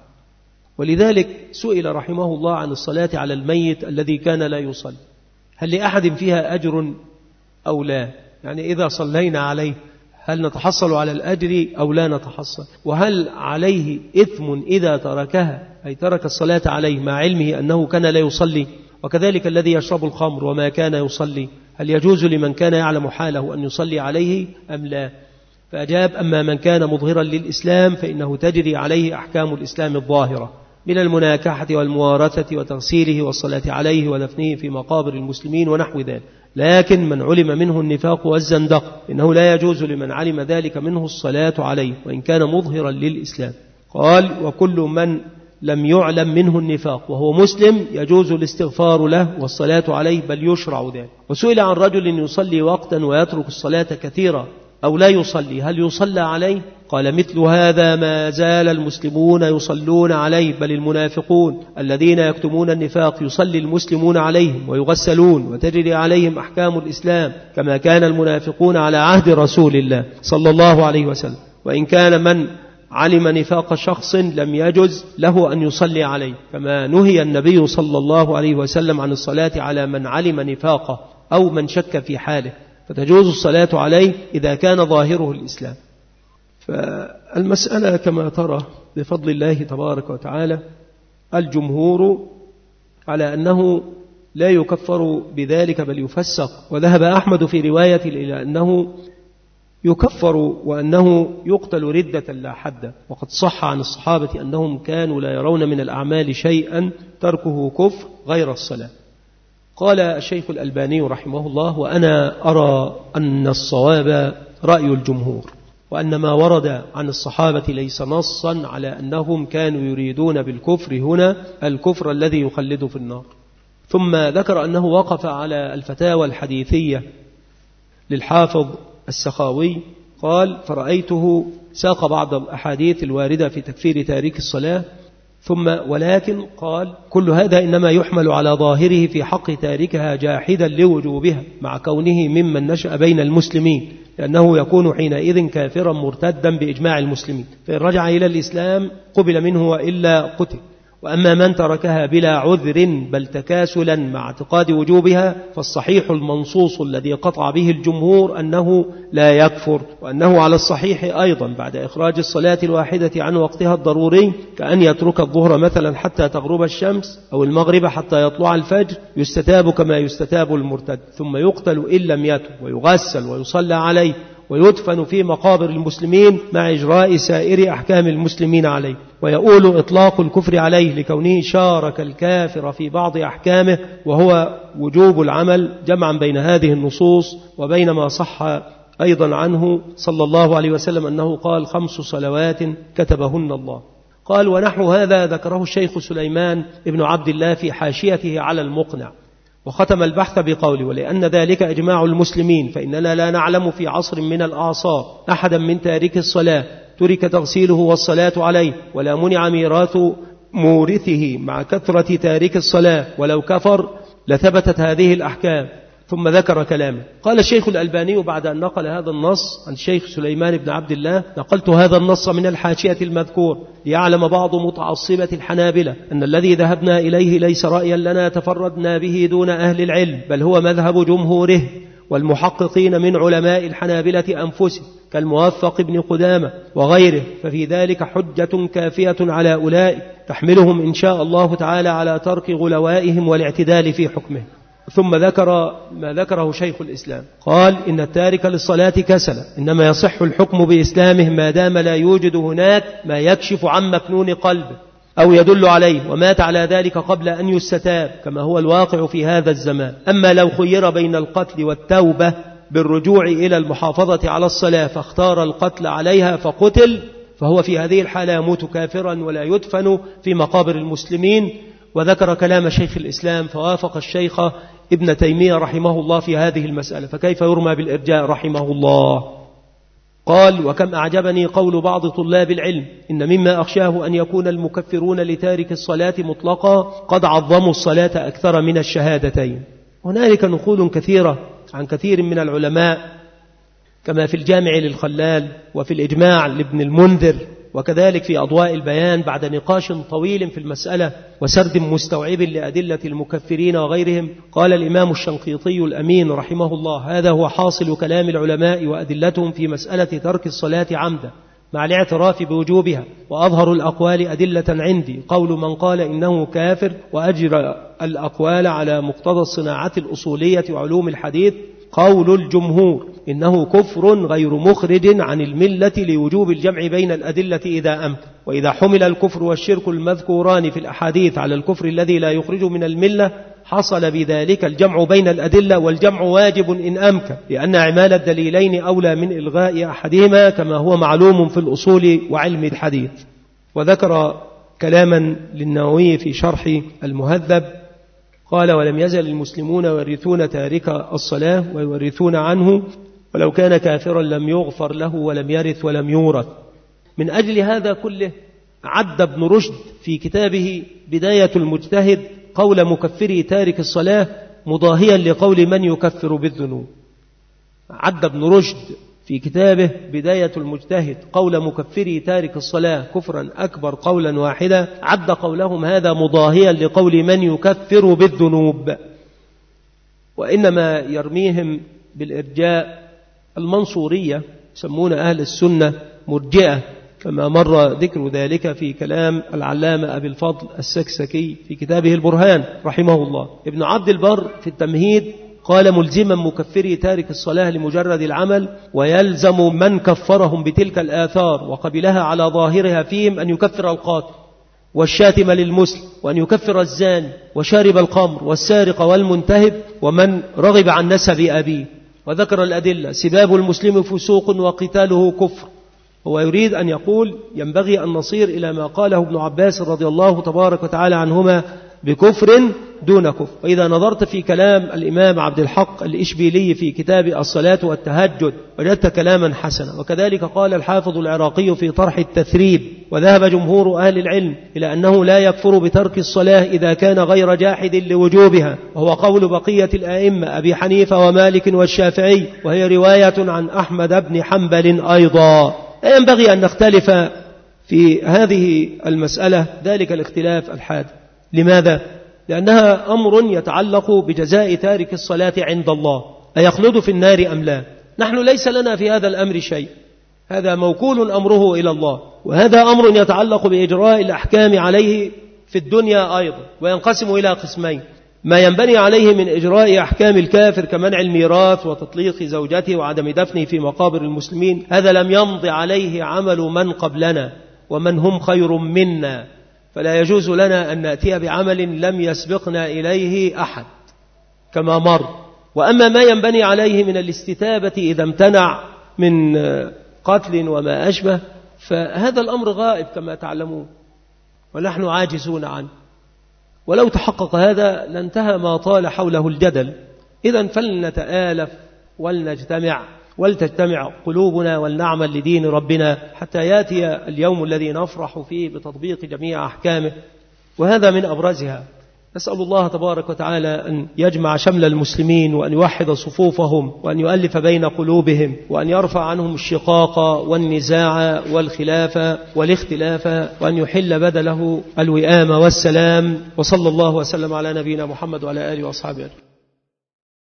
ولذلك سئل رحمه الله عن الصلاة على الميت الذي كان لا يصلي، هل لأحد فيها أجر أو لا؟ يعني إذا صلينا عليه هل نتحصل على الأجر أو لا نتحصل؟ وهل عليه إثم إذا تركها، أي ترك الصلاة عليه مع علمه أنه كان لا يصلي؟ وكذلك الذي يشرب الخمر وما كان يصلي، هل يجوز لمن كان يعلم حاله أن يصلي عليه أم لا؟ فأجاب أما من كان مظهرا للإسلام فإنه تجري عليه أحكام الإسلام الظاهرة من المناكحة والموارثة وتغسيله والصلاة عليه ودفنه في مقابر المسلمين ونحو ذلك. لكن من علم منه النفاق والزندق إنه لا يجوز لمن علم ذلك منه الصلاة عليه وإن كان مظهرا للإسلام. قال وكل من لم يعلم منه النفاق وهو مسلم يجوز الاستغفار له والصلاة عليه بل يشرع ذلك. وسئل عن رجل يصلي وقتا ويترك الصلاة كثيرا أو لا يصلي هل يصلى عليه؟ قال مثل هذا ما زال المسلمون يصلون عليه، بل المنافقون الذين يكتمون النفاق يصلي المسلمون عليهم ويغسلون وتجري عليهم أحكام الإسلام كما كان المنافقون على عهد رسول الله صلى الله عليه وسلم. وإن كان من علم نفاق شخص لم يجز له أن يصلي عليه، كما نهي النبي صلى الله عليه وسلم عن الصلاة على من علم نفاقه أو من شك في حاله، فتجوز الصلاة عليه إذا كان ظاهره الإسلام. فالمسألة كما ترى بفضل الله تبارك وتعالى الجمهور على أنه لا يكفر بذلك بل يفسق. وذهب أحمد في رواية إلى أنه يكفر وأنه يقتل ردة لا حد. وقد صح عن الصحابة أنهم كانوا لا يرون من الأعمال شيئا تركه كفر غير الصلاة. قال الشيخ الألباني رحمه الله: وأنا أرى أن الصواب رأي الجمهور، وأن ما ورد عن الصحابة ليس نصا على أنهم كانوا يريدون بالكفر هنا الكفر الذي يخلد في النار. ثم ذكر أنه وقف على الفتاوى الحديثية للحافظ السخاوي، قال: فرأيته ساق بعض الأحاديث الواردة في تكفير تارك الصلاة، ولكن قال: كل هذا إنما يحمل على ظاهره في حق تاركها جاحدا لوجوبها، مع كونه ممن نشأ بين المسلمين، لأنه يكون حينئذ كافرا مرتدا بإجماع المسلمين، فإن رجع إلى الإسلام قبل منه وإلا قتل. وأما من تركها بلا عذر بل تكاسلا مع اعتقاد وجوبها فالصحيح المنصوص الذي قطع به الجمهور أنه لا يكفر، وأنه على الصحيح أيضا بعد إخراج الصلاة الواحدة عن وقتها الضروري، كأن يترك الظهر مثلا حتى تغرب الشمس أو المغرب حتى يطلع الفجر، يستتاب كما يستتاب المرتد، ثم يقتل إن لم يتب، ويغسل ويصلى عليه ويدفن في مقابر المسلمين مع إجراء سائر أحكام المسلمين عليه. ويؤول إطلاق الكفر عليه لكونه شارك الكافر في بعض أحكامه، وهو وجوب العمل، جمعا بين هذه النصوص وبين ما صح أيضا عنه صلى الله عليه وسلم أنه قال: 5 صلوات كتبهن الله. قال: ونحو هذا ذكره الشيخ سليمان ابن عبد الله في حاشيته على المقنع، وختم البحث بقوله: ولأن ذلك إجماع المسلمين، فإننا لا نعلم في عصر من الأعصار أحدا من تارك الصلاة ترك تغسيله والصلاة عليه، ولا منع ميراث مورثه مع كثرة تارك الصلاة، ولو كفر لثبتت هذه الأحكام. ثم ذكر كلامه. قال الشيخ الألباني بعد أن نقل هذا النص عن الشيخ سليمان بن عبد الله: نقلت هذا النص من الحاشية المذكور ليعلم بعض متعصبة الحنابلة أن الذي ذهبنا إليه ليس رأيا لنا تفردنا به دون أهل العلم، بل هو مذهب جمهوره والمحققين من علماء الحنابلة أنفسهم كالموفق بن قدامة وغيره، ففي ذلك حجة كافية على أولئك تحملهم إن شاء الله تعالى على ترك غلوائهم والاعتدال في حكمه. ثم ذكر ما ذكره شيخ الإسلام، قال: إن التارك للصلاة كسلا إنما يصح الحكم بإسلامه ما دام لا يوجد هناك ما يكشف عن مكنون قلبه أو يدل عليه، ومات على ذلك قبل أن يستتاب كما هو الواقع في هذا الزمان. أما لو خير بين القتل والتوبة بالرجوع إلى المحافظة على الصلاة فاختار القتل عليها فقتل، فهو في هذه الحالة يموت كافرا ولا يدفن في مقابر المسلمين. وذكر كلام شيخ الإسلام فوافق الشيخ ابن تيمية رحمه الله في هذه المسألة، فكيف يرمى بالإرجاء رحمه الله؟ قال: وكم أعجبني قول بعض طلاب العلم إن مما أخشاه أن يكون المكفرون لتارك الصلاة مطلقا قد عظموا الصلاة أكثر من الشهادتين. هنالك نقول كثيرة عن كثير من العلماء كما في الجامع للخلال وفي الإجماع لابن المنذر، وكذلك في أضواء البيان بعد نقاش طويل في المسألة وسرد مستوعب لأدلة المكفرين وغيرهم. قال الإمام الشنقيطي الأمين رحمه الله: هذا هو حاصل كلام العلماء وأدلتهم في مسألة ترك الصلاة عمدا مع الاعتراف بوجوبها، وأظهر الأقوال أدلة عندي قول من قال إنه كافر، وأجرى الأقوال على مقتضى الصناعة الأصولية وعلوم الحديث قول الجمهور إنه كفر غير مخرج عن الملة لوجوب الجمع بين الأدلة إذا أمكن. وإذا حمل الكفر والشرك المذكوران في الأحاديث على الكفر الذي لا يخرج من الملة حصل بذلك الجمع بين الأدلة، والجمع واجب إن أمكن، لأن أعمال الدليلين أولى من إلغاء أحدهما كما هو معلوم في الأصول وعلم الحديث. وذكر كلاما للنووي في شرح المهذب، قال: ولم يزل المسلمون يورثون تارك الصلاة ويورثون عنه، ولو كان كافرا لم يغفر له ولم يرث ولم يورث. من أجل هذا كله عد ابن رشد في كتابه بداية المجتهد قول مكفري تارك الصلاة مضاهيا لقول من يكفر بالذنوب. عد ابن رشد في كتابه بداية المجتهد قول مكفري تارك الصلاة كفرا أكبر قولا واحدا، عد قولهم هذا مضاهيا لقول من يكفر بالذنوب. وإنما يرميهم بالإرجاء المنصورية، يسمون أهل السنة مرجئة كما مر ذكر ذلك في كلام العلامة أبي الفضل السكسكي في كتابه البرهان رحمه الله. ابن عبد البر في التمهيد قال: ملزما مكفري تارك الصلاة لمجرد العمل، ويلزم من كفرهم بتلك الآثار وقبلها على ظاهرها فيهم أن يكفر القاتل والشاتم للمسلم، وأن يكفر الزاني وشارب الخمر والسارق والمنتهب ومن رغب عن نسب أبيه. وذكر الأدلة: سباب المسلم فسوق وقتاله كفر. هو يريد أن يقول ينبغي أن نصير إلى ما قاله ابن عباس رضي الله تبارك وتعالى عنهما بكفر دون كفر. وإذا نظرت في كلام الإمام عبد الحق الإشبيلي في كتاب الصلاة والتهجد وجدت كلاما حسنا. وكذلك قال الحافظ العراقي في طرح التثريب: وذهب جمهور أهل العلم إلى أنه لا يكفر بترك الصلاة إذا كان غير جاحد لوجوبها، وهو قول بقية الآئمة أبي حنيفة ومالك والشافعي، وهي رواية عن أحمد بن حنبل أيضا. لا ينبغي أن نختلف في هذه المسألة ذلك الاختلاف الحاد. لماذا؟ لأنها أمر يتعلق بجزاء تارك الصلاة عند الله، أيخلد في النار أم لا؟ نحن ليس لنا في هذا الأمر شيء، هذا موكول أمره إلى الله، وهذا أمر يتعلق بإجراء الأحكام عليه في الدنيا أيضا، وينقسم إلى قسمين: ما ينبني عليه من إجراء أحكام الكافر كمنع الميراث وتطليق زوجته وعدم دفنه في مقابر المسلمين، هذا لم يمض عليه عمل من قبلنا ومن هم خير منا، فلا يجوز لنا أن نأتي بعمل لم يسبقنا إليه أحد كما مر. وأما ما ينبني عليه من الاستتابة إذا امتنع من قتل وما أشبه، فهذا الأمر غائب كما تعلمون ونحن عاجزون عنه، ولو تحقق هذا لانتهى ما طال حوله الجدل. إذن فلنتآلف ولتجتمع قلوبنا ولنعمل لدين ربنا حتى يأتي اليوم الذي نفرح فيه بتطبيق جميع أحكامه، وهذا من أبرزها. نسأل الله تبارك وتعالى أن يجمع شمل المسلمين، وأن يوحد صفوفهم، وأن يؤلف بين قلوبهم، وأن يرفع عنهم الشقاق والنزاع والخلاف والاختلاف، وأن يحل بدله الوئام والسلام. وصلى الله وسلم على نبينا محمد وعلى آله وأصحابه.